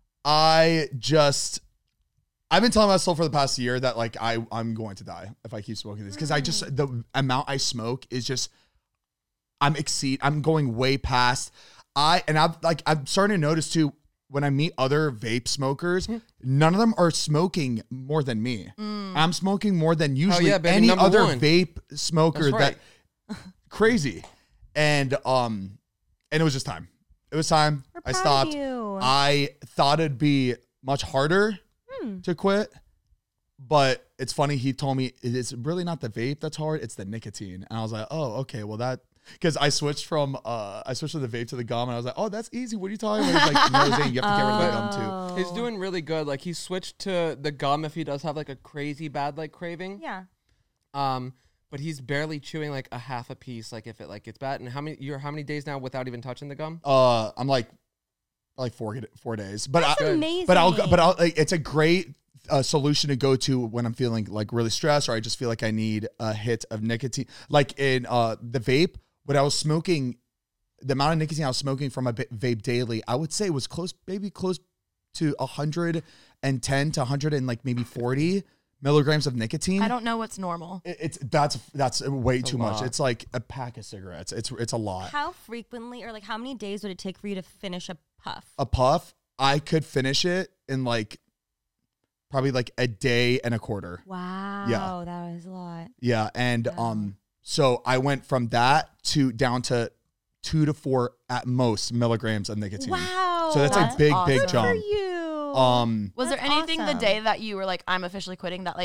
I just. I've been telling myself for the past year that like I I'm going to die if I keep smoking this because I just the amount I smoke is just. I'm exceed. I'm going way past. I and I've like I'm starting to notice too when I meet other vape smokers, none of them are smoking more than me. I'm smoking more than usually yeah, baby, any number other one. vape smoker. That's right. That crazy, and um, and it was just time. It was time. We're I proud of stopped. you. I thought it'd be much harder Hmm. to quit. But it's funny, he told me it's really not the vape that's hard, it's the nicotine. And I was like, oh, okay, well that because I switched from uh I switched from the vape to the gum and I was like, oh, that's easy. What are you talking about? He's like, no, Zane, you have to get rid of the gum too. Oh. He's doing really good. Like he switched to the gum if he does have like a crazy bad like craving. Yeah. Um, but he's barely chewing like a half a piece. Like if it like gets bad. And how many you're how many days now without even touching the gum? Uh I'm like like four four days. But That's I amazing. but I'll but I'll like, it's a great uh, solution to go to when I'm feeling like really stressed or I just feel like I need a hit of nicotine. Like in uh the vape, when I was smoking, the amount of nicotine I was smoking from a ba- vape daily, I would say it was close, maybe close to one hundred ten to one hundred and like maybe forty milligrams of nicotine. I don't know what's normal. It- It's that's that's way too much. lot. It's like a pack of cigarettes. It's it's a lot. How frequently or like how many days would it take for you to finish a puff? A puff, I could finish it in like probably like a day and a quarter. Wow. Yeah. That was a lot. Yeah, and Wow. um, so I went from that to down to two to four at most milligrams of nicotine. Wow. So that's, That's a big awesome. big Good for jump. you. Um, Was there That's anything awesome. the day that you were like, I'm officially quitting that like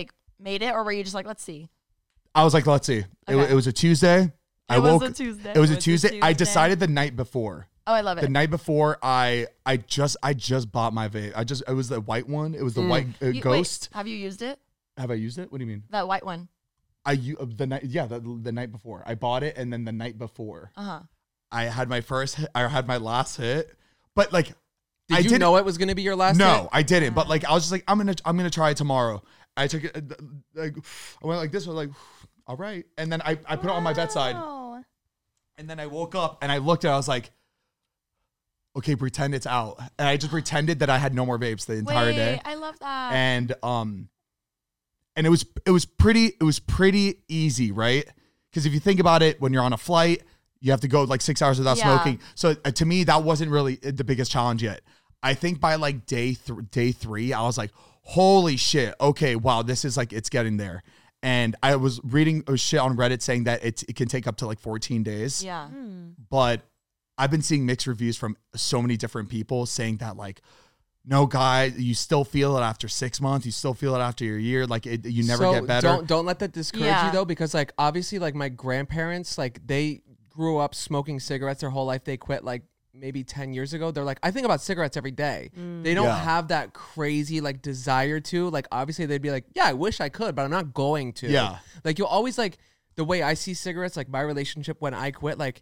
made it, or were you just like, let's see? I was like, let's see. It, Okay. it was a Tuesday. I It was woke. a Tuesday. It was a It was a Tuesday. I Tuesday. decided the night before. Oh, I love it. The night before, I I just I just bought my vape. I just it was the white one. It was the Mm. white uh, You- wait, ghost. have you used it? Have I used it? What do you mean? That white one. I u- uh, the night yeah the, the night before I bought it, and then the night before Uh huh. I had my first hit, I had my last hit, but like Did I you didn't know it was going to be your last no hit? I didn't, but like I was just like I'm gonna I'm gonna try it tomorrow. I took it uh, like I went like this. I was like all right, and then I I put it on my bedside, Wow. and then I woke up and I looked at it, I was like, okay, pretend it's out, and I just pretended that I had no more vapes the entire Wait, day. I love that. and um and it was it was pretty it was pretty easy, right? Because if you think about it, when you're on a flight, you have to go like six hours without Yeah. smoking. So uh, to me, that wasn't really the biggest challenge yet. I think by like day th- day three, I was like, holy shit, okay, wow, this is like it's getting there. And I was reading a shit on Reddit saying that it it can take up to like fourteen days. yeah. But I've been seeing mixed reviews from so many different people saying that like, no, guy, you still feel it after six months. You still feel it after your year. Like it, you never So get better. Don't don't let that discourage Yeah. you though, because like obviously like my grandparents, like they grew up smoking cigarettes their whole life. They quit like maybe ten years ago. They're like, I think about cigarettes every day. They don't Yeah. have that crazy like desire to. Like obviously they'd be like, yeah, I wish I could, but I'm not going to. Yeah. Like you'll always like the way I see cigarettes, like my relationship when I quit, like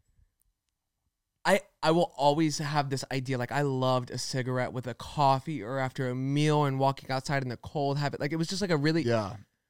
I I will always have this idea like I loved a cigarette with a coffee or after a meal and walking outside in the cold, have it like it was just like a really yeah.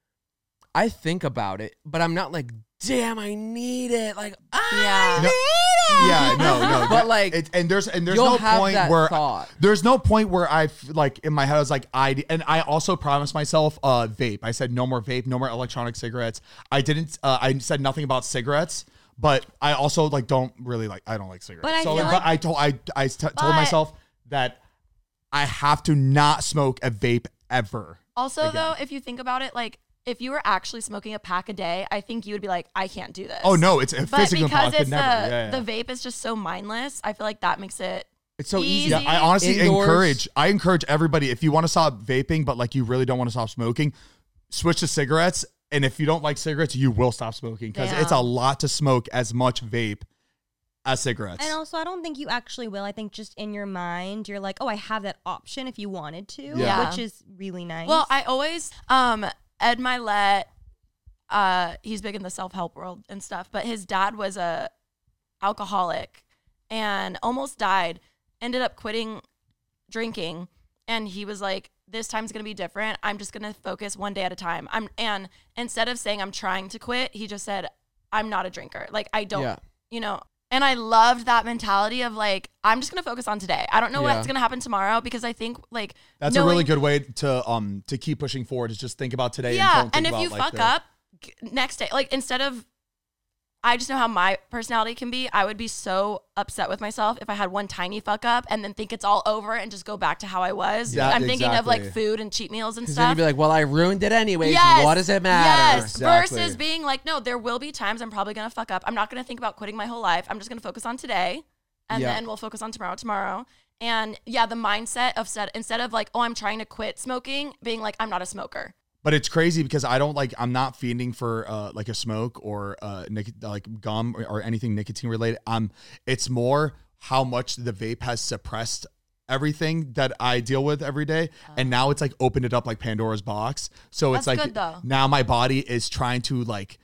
I think about it, but I'm not like, damn, I need it. Like, I Yeah. No, need it. Yeah, no, no. But that- like, it, and there's and there's you'll no have point that where thought. there's no point where I f- like in my head I was like I and I also promised myself uh vape. I said no more vape, no more electronic cigarettes. I didn't. Uh, I said nothing about cigarettes, but I also like don't really like I don't like cigarettes. But I so feel but like- I told I I t- told But- myself that I have to not smoke a vape ever. Also, Again. though, if you think about it, like if you were actually smoking a pack a day, I think you would be like, I can't do this. Oh no, it's a But physical because could it's never. the yeah, yeah. the vape is just so mindless, I feel like that makes it. It's so easy. Easy. Yeah, I honestly Indoors. encourage. I encourage everybody, if you want to stop vaping, but like you really don't want to stop smoking, switch to cigarettes. And if you don't like cigarettes, you will stop smoking because it's a Damn. lot to smoke as much vape as cigarettes. And also, I don't think you actually will. I think just in your mind, you're like, oh, I have that option if you wanted to, Yeah. which is really nice. Well, I always um Ed Milet, uh, he's big in the self help world and stuff, but his dad was a alcoholic and almost died. Ended up quitting drinking, and he was like, this time's gonna be different. I'm just gonna focus one day at a time. I'm and instead of saying I'm trying to quit, he just said, I'm not a drinker. Like I don't, Yeah. you know. And I loved that mentality of like, I'm just gonna focus on today. I don't know Yeah. what's gonna happen tomorrow because I think like That's a really knowing- good way to um to keep pushing forward. Is just think about today. yeah. and, don't think And if about, you like, fuck the- up g- next day, like instead of, I just know how my personality can be. I would be so upset with myself if I had one tiny fuck up and then think it's all over and just go back to how I was. Yeah, I'm thinking of like exactly. food and cheat meals and Because then stuff. you'd be like, well, I ruined it anyways. Yes. What does it matter? Yes. Exactly. Versus being like, no, there will be times I'm probably gonna fuck up. I'm not gonna think about quitting my whole life. I'm just gonna focus on today, and Yeah. then we'll focus on tomorrow, tomorrow. And yeah, the mindset of set instead of like, oh, I'm trying to quit smoking, being like, I'm not a smoker. But it's crazy because I don't like, I'm not fiending for uh, like a smoke or uh, nic- like gum or, or anything nicotine related. Um, it's more how much the vape has suppressed everything that I deal with every day. And now it's like opened it up like Pandora's box. So it's That's like good, though. now my body is trying to like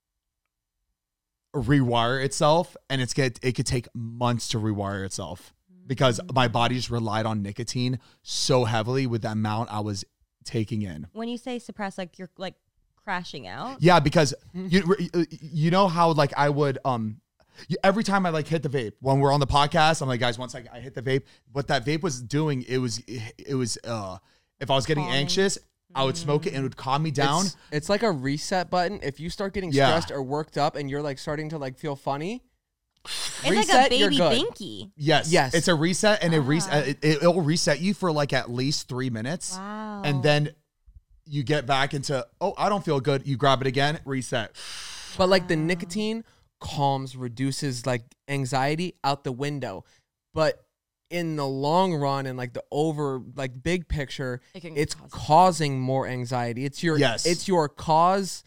rewire itself, and it's get it could take months to rewire itself because my body's relied on nicotine so heavily with the amount I was taking in. when you say suppress, like you're like crashing out. Yeah, because you you know how like I would um you- every time I like hit the vape when we're on the podcast, I'm like, guys, once I, I hit the vape, what that vape was doing, it was it was uh if I was getting Calming. anxious, I would smoke it and it would calm me down. It's, it's like a reset button. If you start getting Yeah. stressed or worked up and you're like starting to like feel funny, It's like reset, a you're baby good. binky. Yes, Yes. it's a reset, and it reset. Ah. It, it, it'll reset you for like at least three minutes, Wow. and then you get back into oh, I don't feel good. You grab it again, reset. But like the nicotine calms, reduces like anxiety out the window. But in the long run and like the over like big picture, It can it's cause- causing more anxiety. It's your Yes. it's your cause,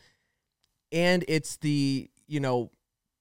and it's the you know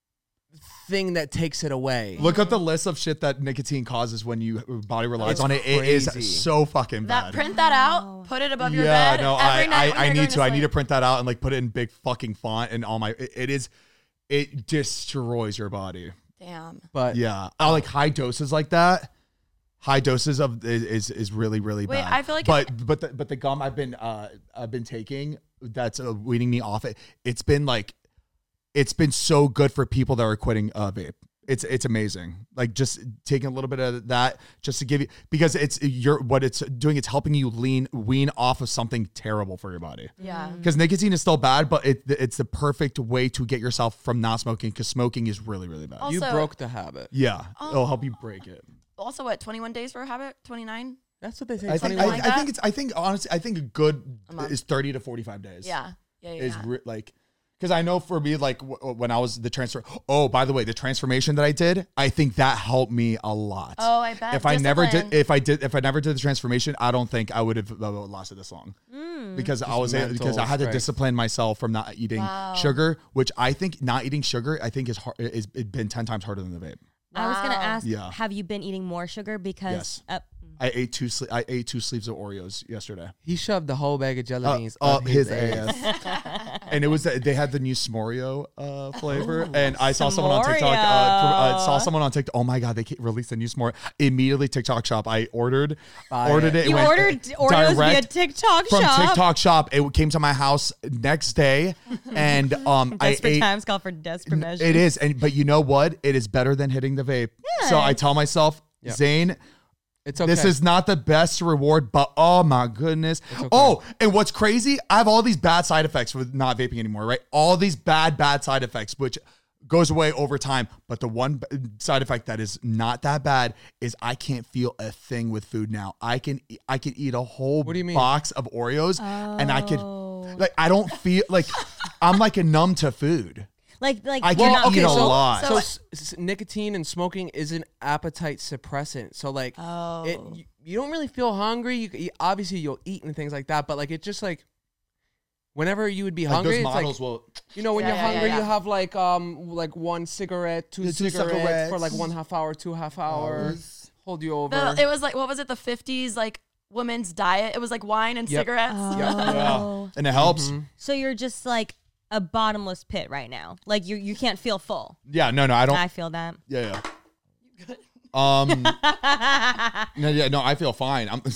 thing that takes it away. Look up the list of shit that nicotine causes when you body relies It's on it. It is crazy. so fucking That bad. print that out, put it above your yeah, bed no, every I, night. I, when I you're need going to. I need to sleep. print that out and like put it in big fucking font and all my. It, it is, it destroys your body. Damn. But Yeah, I like high doses like that. High doses of is is, is really really Wait, bad. I feel like but but the, but the gum I've been uh I've been taking that's uh, weaning me off it. It's been like, it's been so good for people that are quitting uh vape. It's it's amazing. Like just taking a little bit of that just to give you, because it's you're what it's doing. It's helping you lean wean off of something terrible for your body. Yeah. Because nicotine is still bad, but it it's the perfect way to get yourself from not smoking. Because smoking is really really bad. Also- you broke the habit. Yeah, it'll help you break it. Also, what, twenty-one days for a habit? twenty-nine? That's what they say. I think, twenty-one. I, like I that? think it's. I think honestly, I think a good A month. is thirty to forty-five days. Yeah. Yeah, yeah, is yeah. re- like, because I know for me, like w- when I was the transfer. Oh, by the way, the transformation that I did, I think that helped me a lot. Oh, I bet. If I never Discipline. did, if I did, if I never did the transformation, I don't think I would have uh, lasted this long. Because I was mental because I had to strength. discipline myself from not eating Wow. sugar, which I think not eating sugar, I think is hard, is it been ten times harder than the vape. I was gonna Wow. ask, Yeah. have you been eating more sugar? Because Yes. uh, I ate two. Sle- I ate two sleeves of Oreos yesterday. He shoved the whole bag of jelly Uh, beans up up his ass. ass. And it was they had the new S'moreo uh, flavor, and I saw someone on TikTok. Uh, uh, saw S'moreo. someone on TikTok. Oh my god, they ca- released a new S'moreo. Immediately TikTok shop. I ordered, Buy ordered it. it. you went ordered Oreos via direct TikTok from shop. TikTok shop. It came to my house next day, and um, I Desperate ate. times call for desperate measures. It is, and but you know what? It is better than hitting the vape. So I tell myself, Yeah. Zane. It's okay. This is not the best reward, but oh my goodness. okay. Oh, and what's crazy, I have all these bad side effects with not vaping anymore, right? All these bad, bad side effects, which goes away over time. But the one b- side effect that is not that bad is I can't feel a thing with food now. I can e- I can eat a whole What do you mean? box of Oreos and I could Oh. like I don't feel like I'm like a numb to food. Like, like I you're can not eat a full. lot. So s- s- nicotine and smoking is an appetite suppressant. So like, Oh. it, you, you don't really feel hungry. You, you obviously you'll eat and things like that, but like it just like whenever you would be Like hungry, those it's like models will you know when Yeah, you're yeah, yeah, hungry, yeah. you have like um like one cigarette, two The two cigarettes, for cigarettes. like one half hour, two half hours, hold you over. The- it was like, what was it? The fifties, like, women's diet. It was like wine and Yep. cigarettes. Oh. and it helps. Mhm. So you're just like a bottomless pit right now. Like you you can't feel full. Yeah, no, no, I don't I feel that. Yeah, yeah. Um, no, yeah, no, I feel fine. I'm.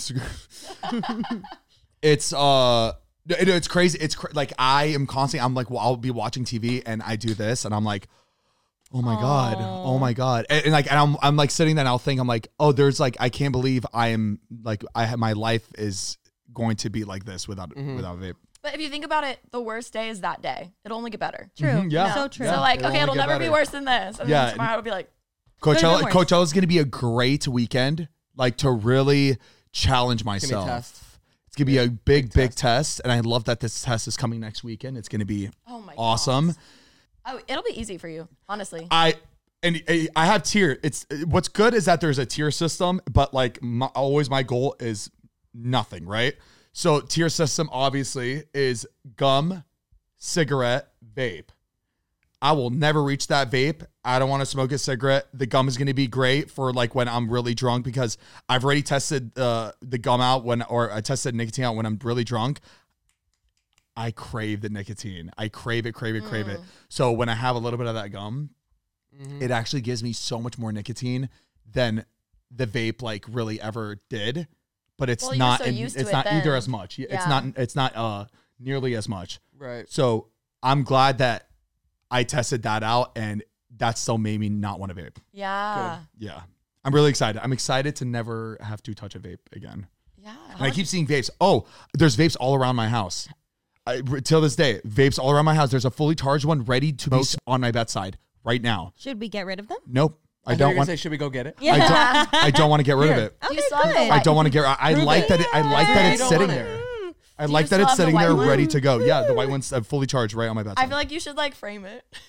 It's uh, it, it's crazy. It's cra- like I am constantly. I'm like, well, I'll be watching T V and I do this, and I'm like, oh my god, oh my god, and, and like, and I'm I'm like sitting there and I'll think I'm like, oh, there's like I can't believe I am like I have my life is going to be like this without without vape. But if you think about it, the worst day is that day. It'll only get better. True. Mhm, yeah. So true. Yeah. So like, it'll okay, only it'll get never be better. worse than this. And Yeah. then tomorrow it'll be like, Coachella, Could've been worse. Coachella is going to be a great weekend, like to really challenge It's gonna be a myself. test. It's gonna be a big, big test, and I love that this test is coming next weekend. It's gonna be oh my awesome. gosh. Oh, it'll be easy for you, honestly. I and uh, I have tier. It's what's good is that there's a tier system, but like my, always my goal is nothing, right? So tier system obviously is gum, cigarette, vape. I will never reach that vape. I don't want to smoke a cigarette. The gum is going to be great for like when I'm really drunk because I've already tested uh, the gum out when, or I tested nicotine out when I'm really drunk. I crave the nicotine. I crave it, crave it, crave it. So when I have a little bit of that gum, it actually gives me so much more nicotine than the vape like really ever did. But it's Well, you're not. so and used to it's it not either then. as much. It's Yeah. not. It's not uh nearly as much. Right. So I'm glad that I tested that out, and that still made me not want to vape. yeah. Yeah, I'm really excited. I'm excited to never have to touch a vape again. Yeah. And I keep seeing vapes. Oh, there's vapes all around my house. I, till this day, vapes all around my house. There's a fully charged one ready to be on my bedside right now. Should we get rid of them? Nope, I I don't don't want. say, should we go get it? I don't. I don't want to get rid of it. Do you Okay, still have the good. I white- don't want to get. I, I like that. It, I like that You it's don't sitting want it. there. I Do like you that still it's have the sitting white there one? ready to go. Yeah, the white one's uh, fully charged right on my bedside. I feel like you should like frame it.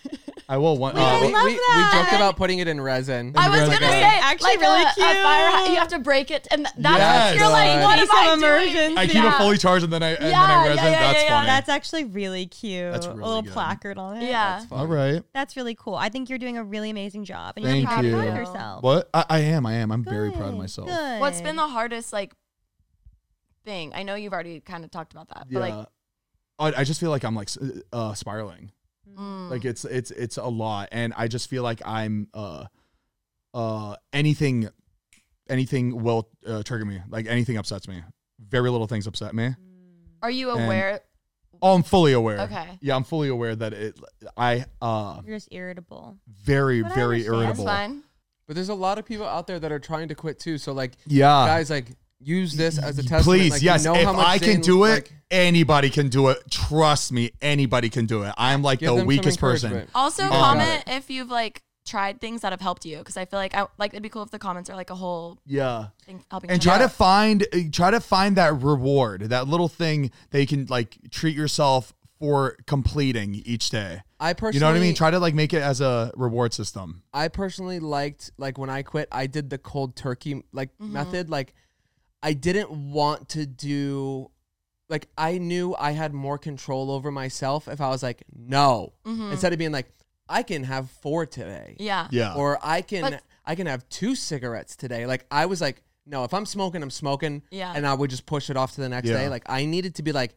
I will one. Wait, Uh, I we, love we, we that. joked about putting it in resin. I was Really gonna good. say, Actually like really a, a cute. fire hydrant, you have to break it, and th- that's Yes. you're like, Good. what Piece am I of doing? emergency. I keep Yeah. it fully charged and then I and Yeah, then I yeah, resin. yeah, That's yeah, yeah. funny. That's actually really cute. That's a really little good. placard on it. Yeah. That's fun. All right. That's really cool. I think you're doing a really amazing job. And Thank you're proud you. of yourself. What? I, I am. I am. I'm very proud of Good, myself. Good. What's been the hardest like thing? I know you've already kind of talked about that, Yeah. but like, I, I just feel like I'm like s- uh, spiraling. mm, Like it's it's it's a lot, and I just feel like I'm uh uh anything anything will uh, trigger me. Like anything upsets me. Very little things upset me. are you and- aware? Oh, I'm fully aware. Okay. Yeah, I'm fully aware that it. I uh You're just irritable. very But I very understand. That's irritable. fine. But there's a lot of people out there that are trying to quit too. So like, Yeah. guys, like use this as a testament. Please, like, yes. You know if how much I can Zane, do it, like, anybody can do it. Trust me, anybody can do it. I'm like give the them some weakest person. encouragement. Also, You got comment if you've like tried things that have helped you, because I feel like I like it'd be cool if the comments are like a whole Yeah. thing helping. And someone. try to find uh, try to find that reward, that little thing that you can like treat yourself for completing each day. I personally, You know what I mean? Try to like make it as a reward system. I personally liked like when I quit, I did the cold turkey like Mm-hmm. method. Like I didn't want to do like I knew I had more control over myself if I was like no, instead of being like I can have four today. yeah. Yeah. Or I can But- I can have two cigarettes today. Like I was like, no, if I'm smoking, I'm smoking. Yeah. And I would just push it off to the next Yeah. day. Like I needed to be like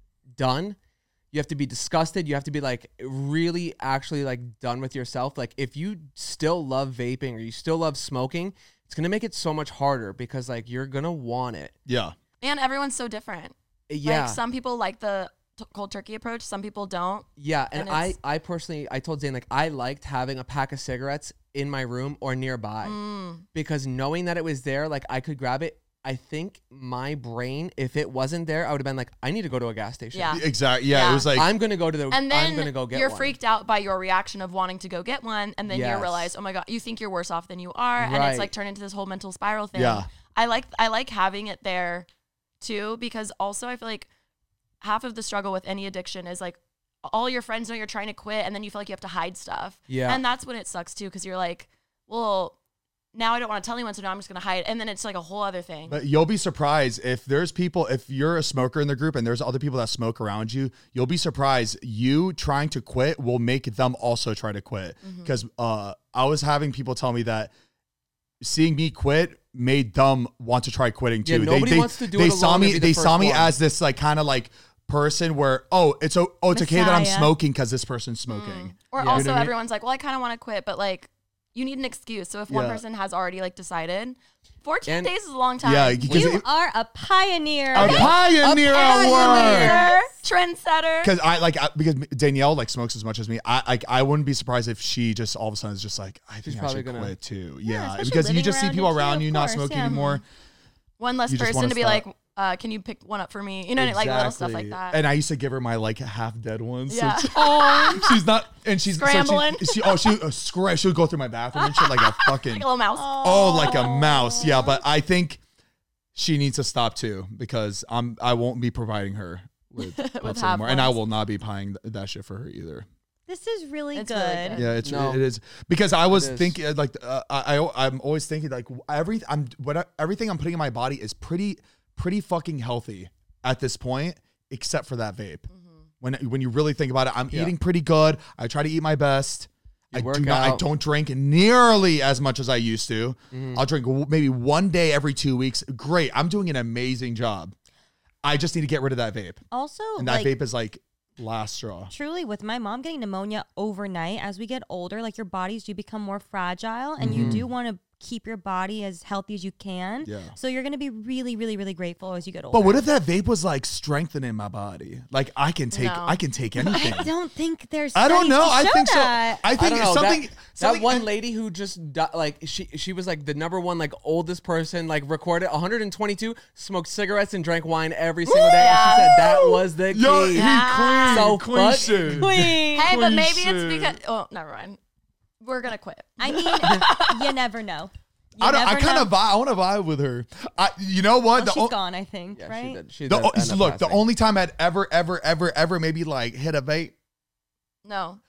done. You have to be disgusted. You have to be like really actually like done with yourself. Like if you still love vaping or you still love smoking, it's gonna make it so much harder because like you're gonna want it. Yeah. And everyone's so different. Yeah. Like some people like the t- cold turkey approach. Some people don't. Yeah, and, And I, it's- I personally, I told Zane like I liked having a pack of cigarettes in my room or nearby Mm. because knowing that it was there, like I could grab it. I think my brain, if it wasn't there, I would have been like, I need to go to a gas station. Yeah. Exactly. Yeah, Yeah. It was like I'm gonna go to the. And then I'm gonna go get you're one. freaked out by your reaction of wanting to go get one, and then you Yes. realize, oh my god, you think you're worse off than you are, and Right. it's like turned into this whole mental spiral thing. Yeah. I like I like having it there too, because also I feel like half of the struggle with any addiction is like all your friends know you're trying to quit, and then you feel like you have to hide stuff. Yeah. and that's when it sucks too, because you're like, well, now I don't want to tell anyone, so now I'm just gonna hide, and then it's like a whole other thing. But you'll be surprised if there's people, if you're a smoker in the group and there's other people that smoke around you, you'll be surprised. You trying to quit will make them also try to quit. Mm-hmm. Because uh, I was having people tell me that seeing me quit made them want to try quitting too. Yeah, they, nobody they, wants to do they it saw alone and me. be the They first saw me one. as this like kind of like person where oh it's o- oh it's okay that I'm Messiah. smoking because this person's smoking. Or You know also what I mean? everyone's like, well, I kind of want to quit, but like you need an excuse. So if one Yeah. person has already like decided, fourteen And- days is a long time. Yeah, because You it- are a pioneer. a pioneer at work. Trendsetter. Because I like I, because Danielle like smokes as much as me. I like I wouldn't be surprised if she just all of a sudden is just like I think I probably should gonna- quit too. Yeah, especially because you living just see around people you too, around of you not course, smoking yeah. anymore. One less You just person wanna to be stop. like, uh, can you pick one up for me? You know, like little stuff like that. And I used to give her my like half dead ones. so Yeah. she- Oh, she's not, and she's so she- Scrambling. she, oh, she uh, scra- she would go through my bathroom and shit like a fucking Like a little mouse. oh like a mouse. Yeah, but I think she needs to stop too because I'm I won't be providing her with, puffs half anymore, and I ones. will not be buying th- that shit for her either. this is really It's good. really good. Yeah, it's No. it is because I was It is. thinking like uh, I, I I'm always thinking like every I'm what I, everything I'm putting in my body is pretty pretty fucking healthy at this point, except for that vape. Mm-hmm. When when you really think about it, I'm Yeah. eating pretty good. I try to eat my best. You I work do not. I out. don't drink nearly as much as I used to. Mm-hmm. I'll drink w- maybe one day every two weeks. Great, I'm doing an amazing job. I just need to get rid of that vape, Also, and that like, vape is like last straw. truly with my mom getting pneumonia overnight, as we get older, like your bodies do become more fragile, and you do want to keep your body as healthy as you can. Yeah. So you're going to be really, really, really grateful as you get older. But what if that vape was like strengthening my body? Like I can take, No. I can take anything. I don't think there's. I don't studies know. to I show think that. so. I I think don't know. something. that, something that one lady who just di- like she she was like the number one like oldest person like recorded one hundred twenty-two, smoked cigarettes and drank wine every single day. And she said that was the key. Yo, he Yeah. clean, So clean fuck- shit. Queen. Hey, but Please maybe shit. it's because. Oh, never mind. We're gonna quit. I mean, you never know. You I, don't, I never kind know. of vibe. I want to vibe with her. I, you know what? Well, the she's o- gone, I think, Yeah, right? she did. She the, did o- end up look, the passing. only time I'd ever, ever, ever, ever maybe like hit a vape No.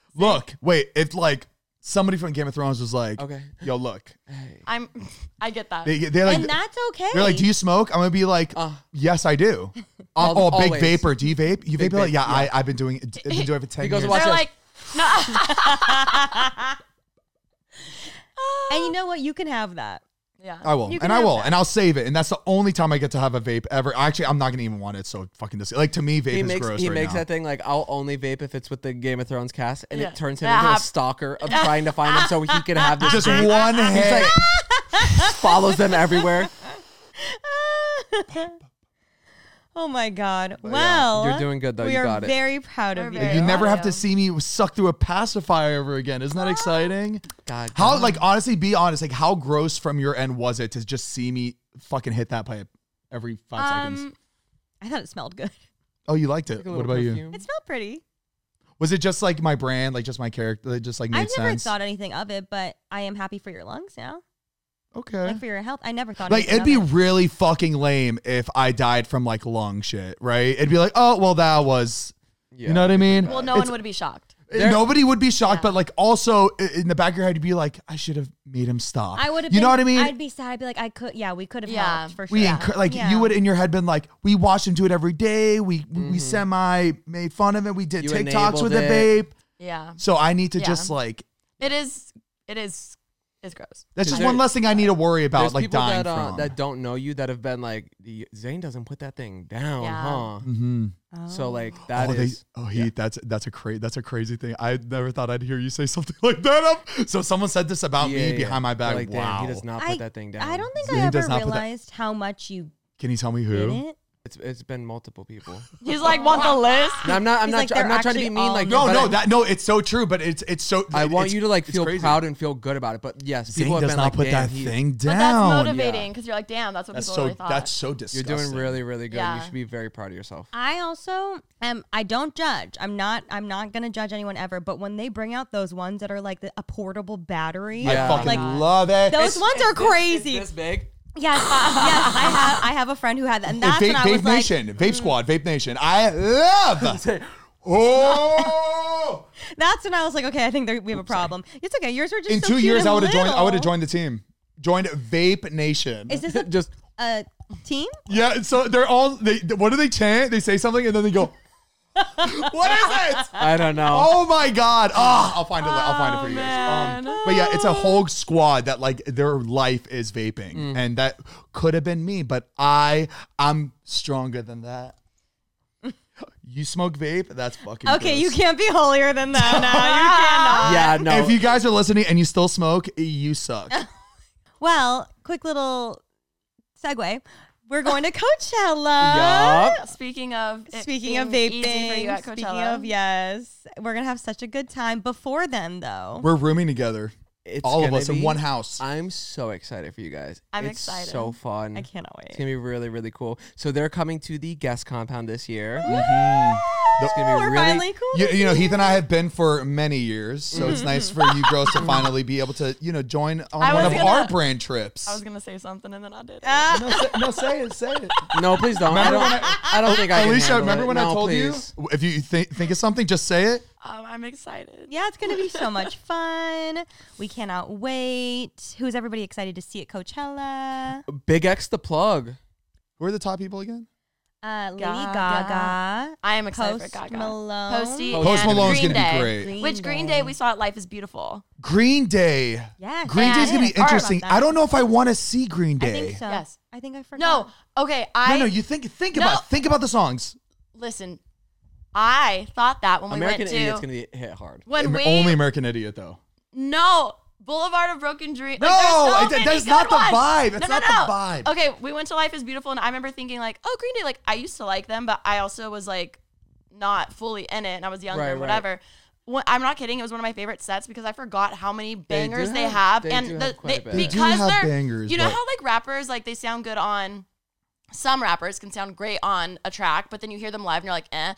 Look, wait. If like somebody from Game of Thrones was like, Okay. yo, look. Hey. I'm. I get that. They, they're like, and that's okay. they're like, do you smoke? I'm gonna be like, Uh, yes, I do. Al- oh, big always. vapor. Do you vape? You Big vape? Like, vape, yeah, yeah. I, I've been doing it. I've been doing it for ten He goes, years. watch They're this. like, no. And you know what? You can have that. Yeah. I will, You can and I have will, that. and I'll save it. And that's the only time I get to have a vape ever. Actually, I'm not gonna even want it. So fucking disgusting. Like to me, vape He is makes gross he right makes now. that thing like I'll only vape if it's with the Game of Thrones cast, and Yeah. it turns him That into a hap- stalker of trying to find them so he could have this Just vape. one hit. Follows them everywhere. Oh my God. yeah, Well, you're doing good, though. We You are got it. very proud of We're you. very You never proud have of to you. see me suck through a pacifier ever again. Isn't that exciting? God, How, God. like, honestly, be honest. Like, how gross from your end was it to just see me fucking hit that pipe every five seconds? Um, I thought it smelled good. Oh, you liked it. Like a What little about you? perfume. It smelled pretty. Was it just like my brand, like just my character, that just like made I've never sense? thought anything of it, but I am happy for your lungs now. Okay. Like for your health. I never thought Like anything it'd be of it. really fucking lame if I died from like lung shit, right? It'd be like, oh well, that was, Yeah, you know what I mean? well, no It's- one would be shocked. There- Nobody would be shocked, Yeah. but like also i- in the back of your head, you'd be like, I should have made him stop. I would have You been, know what I mean? I'd be sad. I'd be like, I could, yeah, we could have Yeah. helped for sure. we encour- like Yeah. you would in your head been like, we watched him do it every day. We we semi made fun of it. We did You TikToks enabled with the it. vape. Yeah. So I need to Yeah. just like It is. It is. It's gross. that's just There- one less thing I need to worry about, There's like people dying that, uh, from. that don't know you that have been like, Zane doesn't put that thing down, Yeah. huh? mm-hmm. So like that oh, is. they, oh, he that's that's a crazy that's a crazy thing. I never thought I'd hear you say something like that. Um, so someone said this about Yeah, me yeah. behind my back. Like, damn, wow. he does not put I, that thing down. I don't think Zane I does ever not put that- realized how much you Can you tell me who? didn't. It's it's been multiple people. He's like, want the list? No, I'm not. I'm He's not. like, tr- I'm they're not trying to be actually mean. all Like No, but no, I, that no, it's so true, but it's it's so. I want it's- you to like it's feel crazy. proud and feel good about it. But yes, Zane people have does been not like, put damn, that he- thing But down. that's motivating because you're like, damn, that's what That's people so really thought. that's so You're disgusting. doing really, really good. Yeah. You should be very proud of yourself. I also am. I don't judge. I'm not. I'm not gonna judge anyone ever. But when they bring out those ones that are like the, a portable battery, I Yeah. fucking like love it. those ones are crazy. This big. Yes, yes. I have. I have a friend who had that, and that's vape, when I vape was like, Nation, Vape Squad, Vape Nation. I love. Oh, that's when I was like, okay, I think there, we have a problem. It's okay. Yours were just in so two cute years, and I would have joined. I would have little. joined the team. Joined Vape Nation. Is this a, Just a team? Yeah, so they're all. They what do they chant? They say something and then they go. What is it? I don't know. Oh my god! Ah, I'll find it. I'll find it for you man. guys. Um, but yeah, it's a whole squad that like their life is vaping, Mm. and that could have been me, but I I'm stronger than that. You smoke vape? That's fucking Okay, gross. you can't be holier than that. Yeah, no. If you guys are listening and you still smoke, you suck. Well, quick little segue. We're going to Coachella. Yup. Speaking of it Speaking of being vaping, easy for you at speaking Coachella. of yes, we're gonna have such a good time. Before then, though, We're rooming together, It's all of gonna us in be- one house. I'm so excited for you guys. I'm it's excited. So fun. I cannot It's wait. gonna be really, really cool. So they're coming to the guest compound this year. Mhm. It's gonna be We're really. finally cool. You, to you know, see Heath and I have been for many years, so it's nice for you girls to finally be able to, you know, join on I one was of gonna- our brand trips. I was gonna say something and then I did. Ah. no, say, no, say it, say it. No, please don't. I Remember don't. when I, don't think I can Alicia, handle remember it. when No, I told please. you? If you think think of something, just say it. Um, I'm excited. Yeah, it's gonna be so much fun. We cannot wait. Who's everybody excited to see at Coachella? Big X the plug. Who are the top people again? Uh, Lady Gaga. Gaga, I am excited Post for Gaga. Malone, Posty Post and Malone's Green gonna be Day. great. Green Which Green Day. Day we saw at Life is Beautiful. Green Day. Yes, Green And- Day's gonna be Sorry about interesting. that. I don't know if I want to see Green I Day. think so. Yes. I think I forgot. No, okay. I No, no, you think think No. about think about the songs. listen. I thought that when we American went to Idiot's gonna be hit hard. when Am- we Only American Idiot though. no Boulevard of Broken Dreams. No, like, there's so it- many that's good not the ones. vibe. It's no, not no, the no. vibe. Okay, we went to Life is Beautiful, and I remember thinking like, oh, Green Day. Like I used to like them, but I also was like not fully in it, and I was younger, Right, and right. whatever. When- I'm not kidding. It was one of my favorite sets because I forgot how many bangers do they, have- have, they and do the, have quite a they, bit. They do because have they're bangers, you know but- how like rappers like they sound good on some rappers can sound great on a track, but then you hear them live and you're like, eh.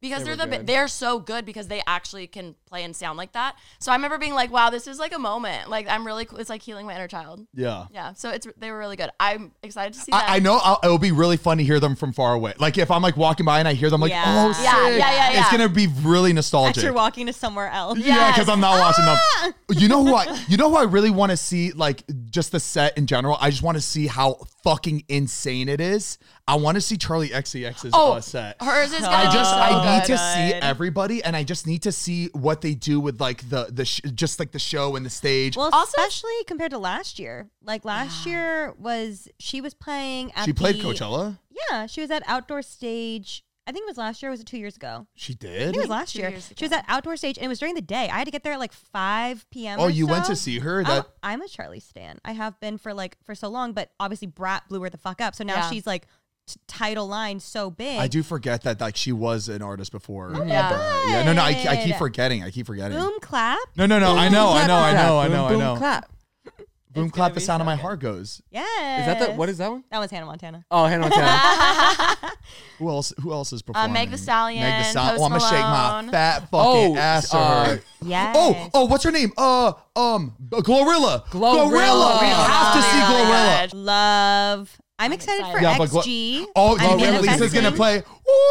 because They they are were the good. they're so good because they actually can play and sound like that. So I remember being like, wow, this is like a moment. Like I'm really it's like healing my inner child. Yeah. Yeah. So it's they were really good. I'm excited to see that. I, I know I'll, it'll be really fun to hear them from far away. Like if I'm like walking by and I hear them, like, Yeah. oh, sick. Yeah, yeah, yeah, yeah. It's gonna be really Actually, nostalgic. you're walking to somewhere else. Yeah, because I'm not watching Ah! them. You know who I? You know who I really want to see? Like just the set in general. I just want to see how fucking insane it is. I want to see Charlie X C X's Oh, uh, set. hers is. I I gonna just be so I need good. to see good. everybody, and I just need to see what they do with like the the sh- just like the show and the stage. Well, Also- especially compared to last year. Like last year was she was playing at she played the- Coachella. Yeah, she was at Outdoor Stage. I think it was last year. Or was it two years ago? She I did. think it was last Two year. years She was ago. at Outdoor Stage, and it was during the day. I had to get there at like five p.m. Oh, or you went so. to see her? I'm, That I'm a Charlie stan. I have been for like for so long, but obviously Brat blew her the fuck up. So now Yeah. she's like t- title line so big. I do forget that like she was an artist before. my Yeah. God. Yeah. No, no. I, I keep forgetting. I keep forgetting. Boom clap. No, no, no. I know. I know. I know. I Boom, know. I boom, know. clap. Boom It's clap. gonna The be sound of so my good. heart goes. Yes. Is that the what is that one? That was Hannah Montana. Oh, Hannah Montana. Who else? Who else is Uh, performing? Meg Thee Stallion, Meg Thee Stallion. Post Oh, I'm gonna shake my Malone. fat fucking Oh, ass to uh, her. Yes. Oh, oh, what's her name? Uh, um, Glorilla. Glorilla. We have to see Really Glorilla. good. Love. I'm excited, excited. for Yeah, but Glo- X G. Oh, I'm Glorilla. Lisa's manifesting. gonna play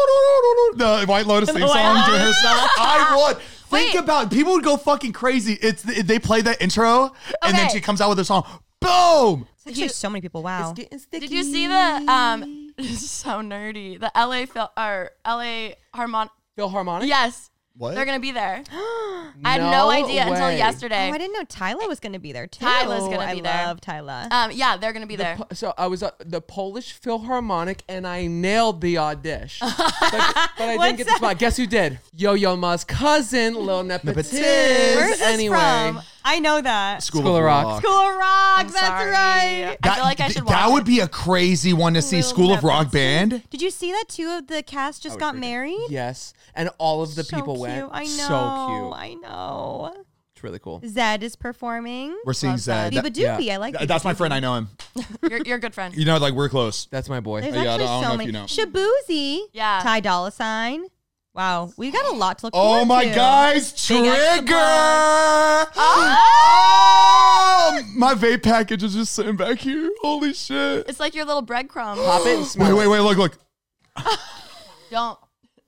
the White Lotus theme The White song to Lotus. herself. I would. Think Wait. about it. People would go fucking crazy. It's they play that intro and then Okay. she comes out with a song. Boom. It's actually so many people. Wow. Did you see the um? This is so nerdy. The L A Phil or L A Harmon. Philharmonic? Yes, What? they're gonna be there. I had no idea until way. yesterday. Oh, I didn't know Tyler was going to be there too. Tyler's gonna be I there. love Tyler. Um, yeah, they're gonna be The there. Po- so I was at the Polish Philharmonic and I nailed the audition. but, but I didn't What's get the spot. Guess who did? Yo-Yo Ma's cousin, Lil Nepotiz. Nepotiz. Where's this anyway. from? I know that. School, School of of Rock. Rock. School of Rock. I'm That's sorry. right. I feel like I should watch That it. would be a crazy one to see. Little School of Rock Nepotism. Band. Did you see that two of the cast just got married? Yes. And all of the So people cute. went. I know. So cute. I know. It's really cool. Zed is performing. We're seeing Love Zed. Biba That- Doobie. yeah. I like. that's my friend. I know him. You're, you're a good friend. You know, like we're close. That's my boy. There's Yeah, I actually don't- I don't so know if many. you know. Shabuzi. Yeah. Ty Dolla Sign. Wow, we got a lot to look Oh forward my to. guys, Big extra Trigger! plug. Oh! My vape package is just sitting back here. Holy shit. It's like your little breadcrumb. Pop it and Wait, smell wait, it. wait, look, look. Don't.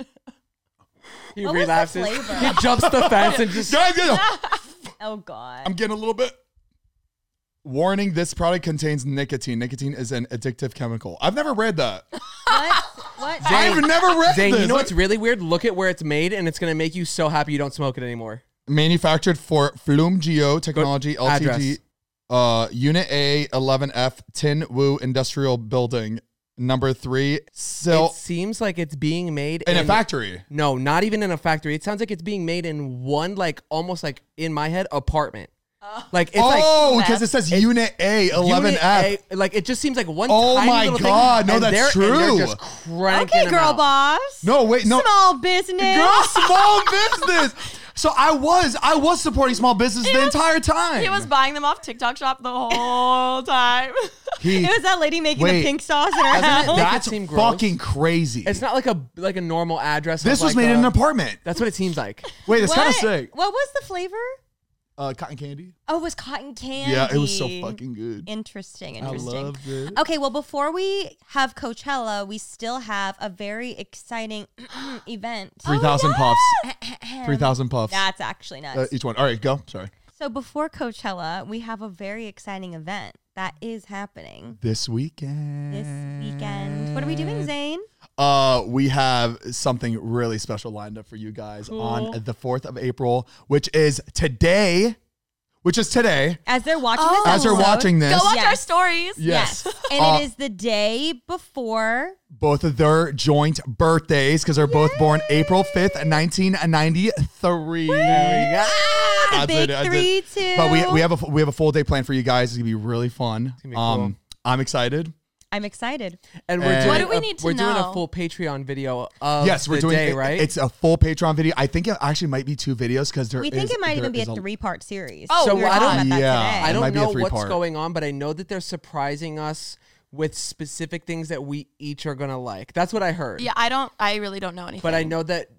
He What was the relapses. flavor? He jumps the fence and just. Guys, guys, Oh god. I'm getting a little bit. Warning, this product contains nicotine. Nicotine is an addictive chemical. I've never read that. what? What? I've never read Zane, this. you know what's really weird? Look at where it's made, and it's gonna make you so happy you don't smoke it anymore. Manufactured for Flume Geo Technology Go- Ltd. address. Uh, Unit A eleven F Tin Wu Industrial Building number three. So It seems like it's being made in a factory. No, not even in a factory. It sounds like it's being made in one, like almost like in my head, apartment. Like it's Oh, like because it says Unit A eleven Unit F. A, like it just seems like one. Oh tiny my little God, thing, no, and that's they're, and true. they're just cranking Okay, them girl out. boss. No, wait, no. Small business. Girl, small business. So I was, I was supporting small business the entire time. He was buying them off TikTok Shop the whole time. He- It was that lady making Wait. the pink sauce in her Doesn't it house. make it That's seem gross? fucking crazy. It's not like a like a normal address. This of was like made a- in an apartment. That's what it seems like. Wait, it's kind of What? sick. What was the flavor? Uh, cotton candy. Oh, it was cotton candy. Yeah, it was so fucking good. Interesting, I interesting. loved it. Okay, well, before we have Coachella, we still have a very exciting event. Three thousand puffs. Three thousand puffs. That's actually nuts. Uh, each one. All right, go. Sorry. So before Coachella, we have a very exciting event that is happening This weekend. this weekend. What are we doing, Zane? Uh, we have something really special lined up for you guys on the fourth of April, which is today. Which is today. As they're watching Oh. this As you're episode- watching this, Go watch our Yes. stories. yes, And Uh, it is the day before. both of their joint birthdays because they're both born April fifth, nineteen ninety-three. Ah, That's big it, that's it. three, two. But we we have a we have a full day plan for you guys. It's gonna be really fun. gonna be cool. Um, I'm excited. I'm excited. And we're And- doing What do we a, need to we're doing know? a full Patreon video of Yes, we're the doing day, it- right? It's a full Patreon video. I think it actually might be two videos because there We think is- it might there even be a is three-part series. Oh, So we were I talking don't- about that Yeah, today. I it don't might be a know what's three-part. going on, but I know that they're surprising us with specific things that we each are gonna like. That's what I heard. Yeah, I don't. I really don't know anything. But I know that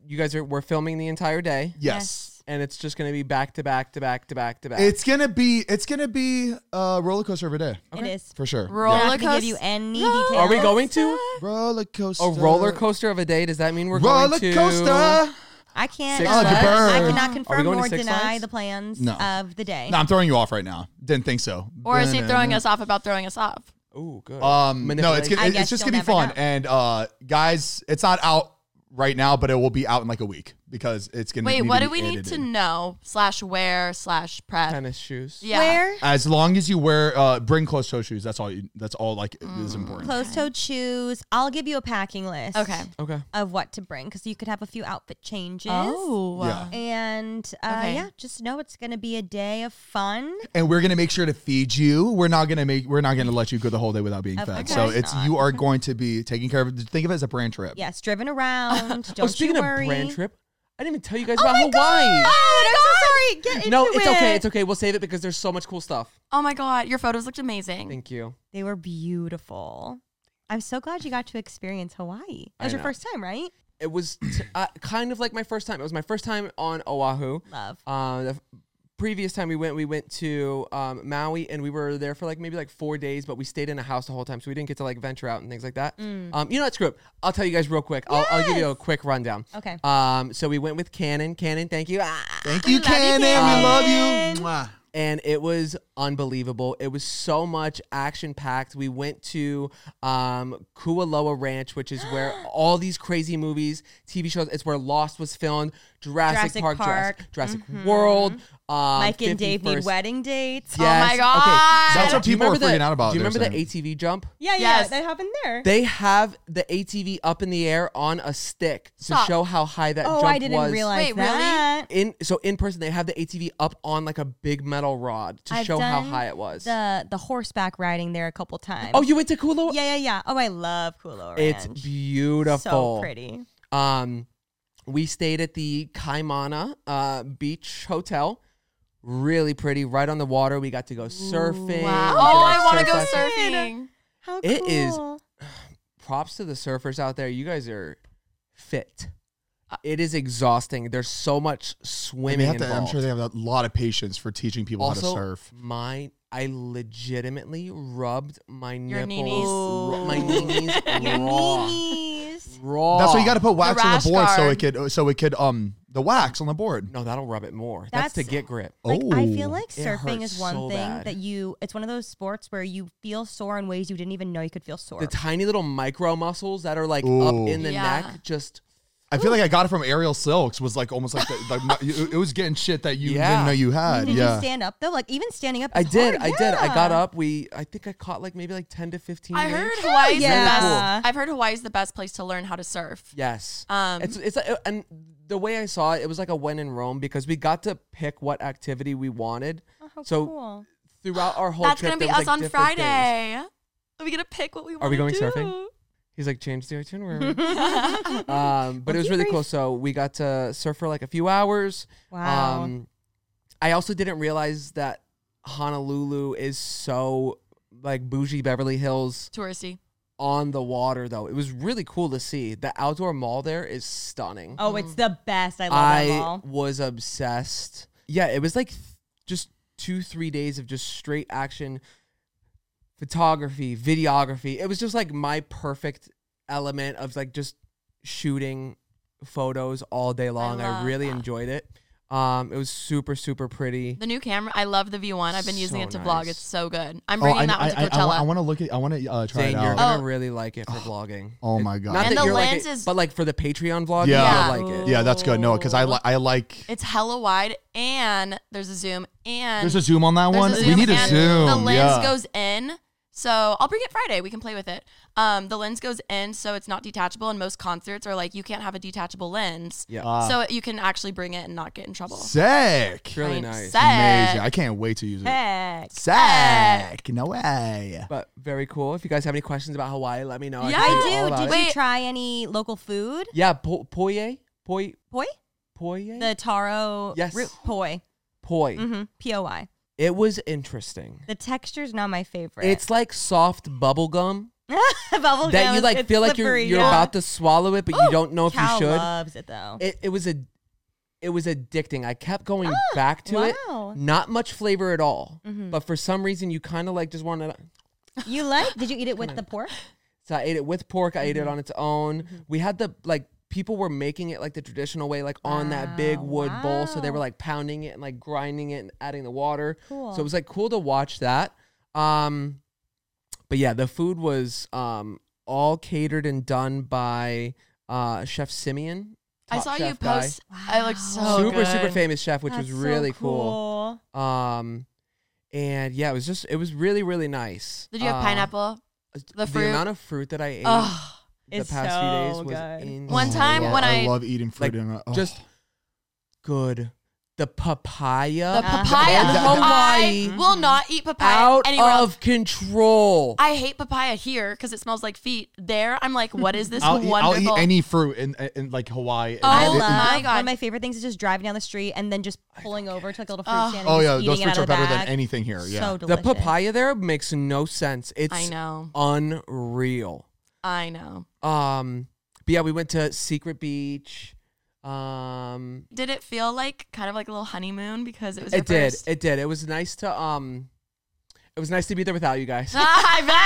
you guys are we're filming the entire day, Yes. and it's just gonna be back to back to back to back to back. It's gonna be it's gonna be a roller coaster of a day. It is. For sure. Roller I'm not gonna give you coaster- any Roller details. Are we going to Yeah. Roller coaster. a roller coaster of a day? Does that mean we're Roller going to coaster. I can't. Six uh, Flags? I Bird. cannot Are we confirm going to or Six deny Flags? the plans No. of the day. No, I'm throwing you off right now. Didn't think so. Or is he throwing us off about throwing us off? Oh, good. Um, no, it's gonna, I it's guess just you'll gonna be never fun. know. And uh, guys, it's not out right now, but it will be out in like a week because it's gonna. Wait, need what to do be we need edited. to know? Slash wear slash prep. Tennis shoes. Yeah. Where? As long as you wear, uh, bring closed toe shoes. That's all. You, that's all. Like is important. Closed-toed shoes. I'll give you a packing list. Okay. Okay. Of what to bring because you could have a few outfit changes. Oh. Yeah. And uh, Okay. yeah, just know it's gonna be a day of fun. And we're gonna make sure to feed you. We're not gonna make. We're not gonna let you go the whole day without being Of fed. course So it's not. you are going to be taking care of it. Think of it as a brand trip. Yes, driven around. Don't oh, speaking you of worry. brand trip, I didn't even tell you guys Oh about my Hawaii. God! I'm so sorry. Get into No, it's it. okay. It's okay. We'll save it because there's so much cool stuff. Oh my God, your photos looked amazing. Thank you. They were beautiful. I'm so glad you got to experience Hawaii. That I was your know. first time, right? It was t- uh, kind of like my first time. It was my first time on Oahu. Love. Uh, the f- previous time we went, we went to um, Maui, and we were there for like maybe like four days, but we stayed in a house the whole time, so we didn't get to like venture out and things like that. Um, you know what? Screw it. I'll tell you guys real quick. I'll, I'll give you a Yes. quick rundown. Okay. Um, so we went with Canon. Canon, thank you. Ah. Thank you, love you, Cannon. Cannon. We love you. Mwah. And it was unbelievable. It was so much action packed. We went to um, Kualoa Ranch, which is where all these crazy movies, T V shows. It's where Lost was filmed. Jurassic, Jurassic Park, Park. Jurassic, Jurassic World. Um, Mike and Dave need fifty-first wedding dates. Yes. Oh my God. Okay. That's what Do you people are remember freaking the- out about. Do you they're remember the saying. A T V jump? Yeah, yeah, Yes. that happened there. They have the A T V up in the air on a stick to Stop. show how high that oh, jump I didn't was. realize Wait, really? that. In so in person, they have the A T V up on like a big metal rod to I've show how done high it was. The the horseback riding there a couple times. Oh, you went to Kualoa? yeah, yeah, yeah. Oh, I love Kualoa Ranch. It's beautiful. So pretty. Um, we stayed at the Kaimana uh, Beach Hotel. Really pretty, right on the water. We got to go surfing. Wow. We Oh, did I want to surf go lesson. surfing. How It is- cool. Props to the surfers out there. You guys are fit. It is exhausting. There's so much And swimming they have to, involved. I'm sure they have a lot of patience for teaching people also, how to surf. my I legitimately rubbed my Your nipples, knees. r- my knees Your raw, knees. raw. That's why you got to put wax on rash the board so guard. it could so it could um the wax on the board. No, that'll rub it more. That's, to That's- get grip. Like I Oh. feel like It surfing hurts is one so thing bad. that you it's one of those sports where you feel sore in ways you didn't even know you could feel sore. The tiny little micro muscles that are like up Ooh. in the Yeah. neck, just I feel like I got it from Aerial Silks. Was like almost like the, like my, it it was getting shit that you Yeah. didn't know you had. did yeah. you stand up though? Like even standing up I is did, hard. I did. I got Yeah. up. We, I think I caught like maybe like ten to fifteen. I waves. heard Hawaii's yeah. the Cool. best. I've heard Hawaii's the best place to learn how to surf. Yes. Um, it's it's like, and the way I saw it, it was like a when in Rome because we got to pick what activity we wanted. Oh, how So cool. throughout our whole That's trip, gonna be there was, us like, on different things. Friday. Are we gonna pick what we want? Are we going do? surfing? He's like, change the itinerary. um, but it was you really very cool. So we got to surf for like a few hours. Wow. Um, I also didn't realize that Honolulu is so like bougie Beverly Hills Touristy. on the water, though. It was really cool to see. The outdoor mall there is stunning. oh, it's the best. I love that I mall. was obsessed. Yeah, it was like th- just two, three days of just straight action photography, videography. It was just like my perfect element of like just shooting photos all day long. I, love really that. enjoyed it. Um, it was super, super pretty. The new camera, I love the V one. I've been using So it to nice. vlog. It's so good. I'm Oh, bringing I, that one to I, I, Coachella. I, want to look at. I want to uh, try Zane, it you're out. gonna Oh. really like it for vlogging. Oh It- my God. Not And that the you're like lens it, is- but like for the Patreon vlog, Yeah. you'll like it. Yeah, that's good. No, because I li- I like. It's hella wide, and there's a zoom, and There's a zoom on that there's one. a We zoom, need a and zoom. The lens yeah. goes in. So I'll bring it Friday. We can play with it. Um, the lens goes in, so it's not detachable. And most concerts are like, you can't have a detachable lens. Yeah. Ah. So you can actually bring it and not get in trouble. Sick. It's really I'm nice. sad. Amazing. I can't wait to use it. Heck. Sick. No way. But very cool. If you guys have any questions about Hawaii, let me know. Yeah. can tell you I all do. about Did it. you Wait. try any local food? Yeah, po- poye, poi, Poi? poye, The taro Yes. root poi. poi. Mm-hmm. P O I. It was interesting. The texture's not my favorite. It's like soft bubble gum, Bubble that gum you is- like it's feel like you're slippery, you're yeah. about to swallow it, but you don't know if you Cal should. loves it though. It it was a it was addicting. I kept going back to it. wow. Not much flavor at all, Mhm. but for some reason you kind of like just wanted. to... You like? Did you eat it with the pork? So I ate it with pork. I ate Mm-hmm. it on its own. We had the like people were making it like the traditional way, like on that big Wow, wood bowl. So they were wow. like pounding it and like grinding it and adding the water. Cool. So it was like cool to watch that. Um, but yeah, the food was um all catered and done by uh Chef Simeon. I top saw you chef guy. post. I looked so super good. super famous chef, which That's was so really cool. cool. Um, and yeah, it was just it was really really nice. Did you have Uh, pineapple? The fruit? amount of fruit that I ate Oh, the It's past so few days was good. insane. One time I when love, I- love eating fruit like, in a, oh. just good. The papaya, the Uh-huh. papaya. in Hawaii, I will not eat papaya out anywhere else. of control. I hate papaya here because it smells like feet. There, I'm like, what is this I'll eat, I'll wonderful? eat any fruit in, in like Hawaii. and Oh, I it- it- love my God. one of my favorite things is just driving down the street and then just pulling over to like a little fruit Oh. stand. And oh just yeah, eating those it fruits out are of the better bag. than anything here. Yeah. So the delicious. papaya there makes no sense. It's I know. unreal. I know. Um, but yeah, we went to Secret Beach. Um, Did it feel like kind of like a little honeymoon because it was your it did. first? It did. It was nice to um, it was nice to be there without you guys. I bet.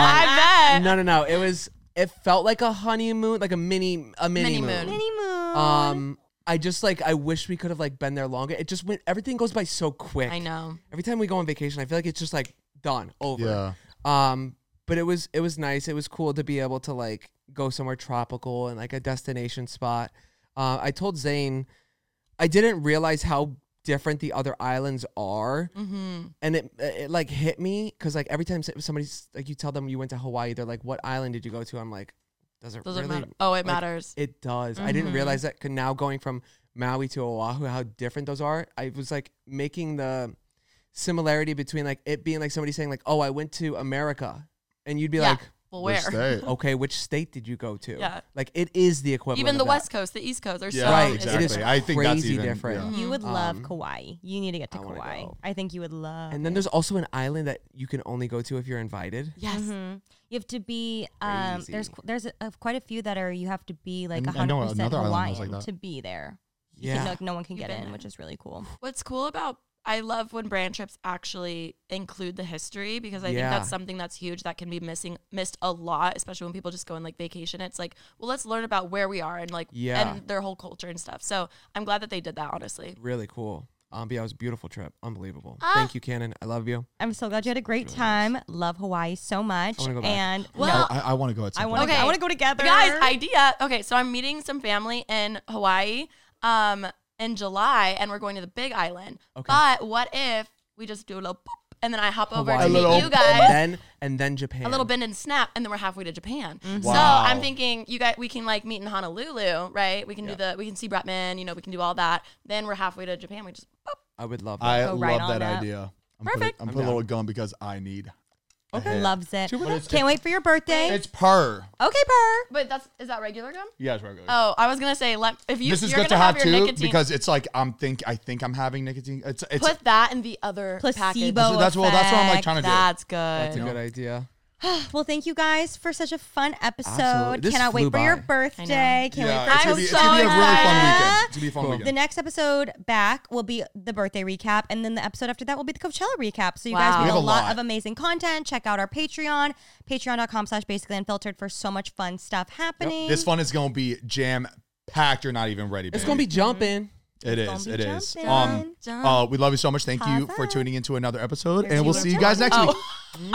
I bet. No, no, no. It was. It felt like a honeymoon, like a mini, a mini, Mini moon. moon. Mini moon. Um, I just like. I wish we could have like been there longer. It just went. Everything goes by so quick. I know. Every time we go on vacation, I feel like it's just like done, over. Yeah. Um, but it was it was nice. It was cool to be able to like go somewhere tropical and like a destination spot. Uh, I told Zane, I didn't realize how different the other islands are, Mm-hmm. and it it like hit me because like every time somebody's like you tell them you went to Hawaii, they're like, "What island did you go to?" I'm like, "Does it Does it really?" matter? Oh, like, it matters. It does. I didn't Mhm. realize that. 'Cause now going from Maui to Oahu, how different those are. I was like making the similarity between like it being like somebody saying like, "Oh, I went to America," and you'd be Yeah. like, Well, Which where? state? "Okay, which state did you go to?" Yeah. Like it is the equivalent. Even of the that. West Coast, the East Coast, they're Yeah, so Right. exactly. It is I think that's crazy even different. yeah. You would love Um, Kauai. You need to get to I wanna Kauai. go. I think you would love. And then it. there's also an island that you can only go to if you're invited. Yes. Mhm. You have to be. Um, there's Crazy. there's a, a- quite a few that are. You have to be like I- I hundred know percent another island was Hawaiian like that. to be there. You Yeah. can, like, no one can You've get been in, there. which is really cool. What's cool about I love when brand trips actually include the history because I think Yeah. that's something that's huge that can be missing missed a lot, especially when people just go on like vacation. It's like, well, let's learn about where we are and like Yeah. and their whole culture and stuff. So I'm glad that they did that, honestly. Really cool. Um, but yeah, it was a beautiful trip. Unbelievable. Ah. Thank you, Cannon. I love you. I'm so glad you had a great time. Love Hawaii so much. I wanna go back. And Well, I, I want to go at some I point. want to. Okay. I want to go together, Guys, idea. Okay, so I'm meeting some family in Hawaii um in July and we're going to the Big Island. Okay. But what if we just do a little boop, and then I hop over Hawaii. to A little- meet you guys? And then and then Japan. A little bend and snap, and then we're halfway to Japan. So Wow. I'm thinking you guys, we can like meet in Honolulu, right? We can do the, we can see Bretman, you know, we can do all that. Then we're halfway to Japan. We just, boop. I would love that. I Go love right on that up. idea. I'm Perfect. Putting, I'm I'm putting a down. little gum because I need. Okay. loves it. Should we But it's- Can't wait for your birthday. It's per. Okay, Per. But that's is that regular gum? Yeah, it's regular. Oh, I was gonna say, let if you this is you're good to gonna have have your too nicotine, because it's like I'm think I think I'm having nicotine. It's it's put that in the other package. Placebo So that's what- that's what I'm, like, effect. trying to do. That's good. That's a You know? good idea. Well, thank you guys for such a fun episode. Absolutely. This Cannot wait flew for your by. birthday. Can't yeah, wait it's for gonna be, it. it's so gonna be a really fun excited. weekend. It's gonna be a fun Cool. The weekend. next episode back will be the birthday recap, and then the episode after that will be the Coachella recap. So you guys Wow. will We have have a a lot, lot. of amazing content. Check out our Patreon, patreon.com slash basically unfiltered for so much fun stuff happening. This fun is gonna be jam packed. You're not even ready. It's baby. gonna be jumping. It It's is. gonna It be is. jumping. Um. Jump. Uh. We love you so much. Thank you Pause for up. tuning into another episode, There's and we'll you see you were guys next Oh. week.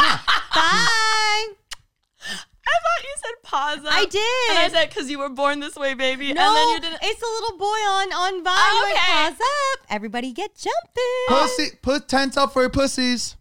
Bye. I thought you said pause. I did. And I said because you were born this way, baby. No, and then you didn't. it's a little boy on on Vine. Oh, Like, okay. pause up. Everybody get jumping. Pussy. Put tents up for your pussies.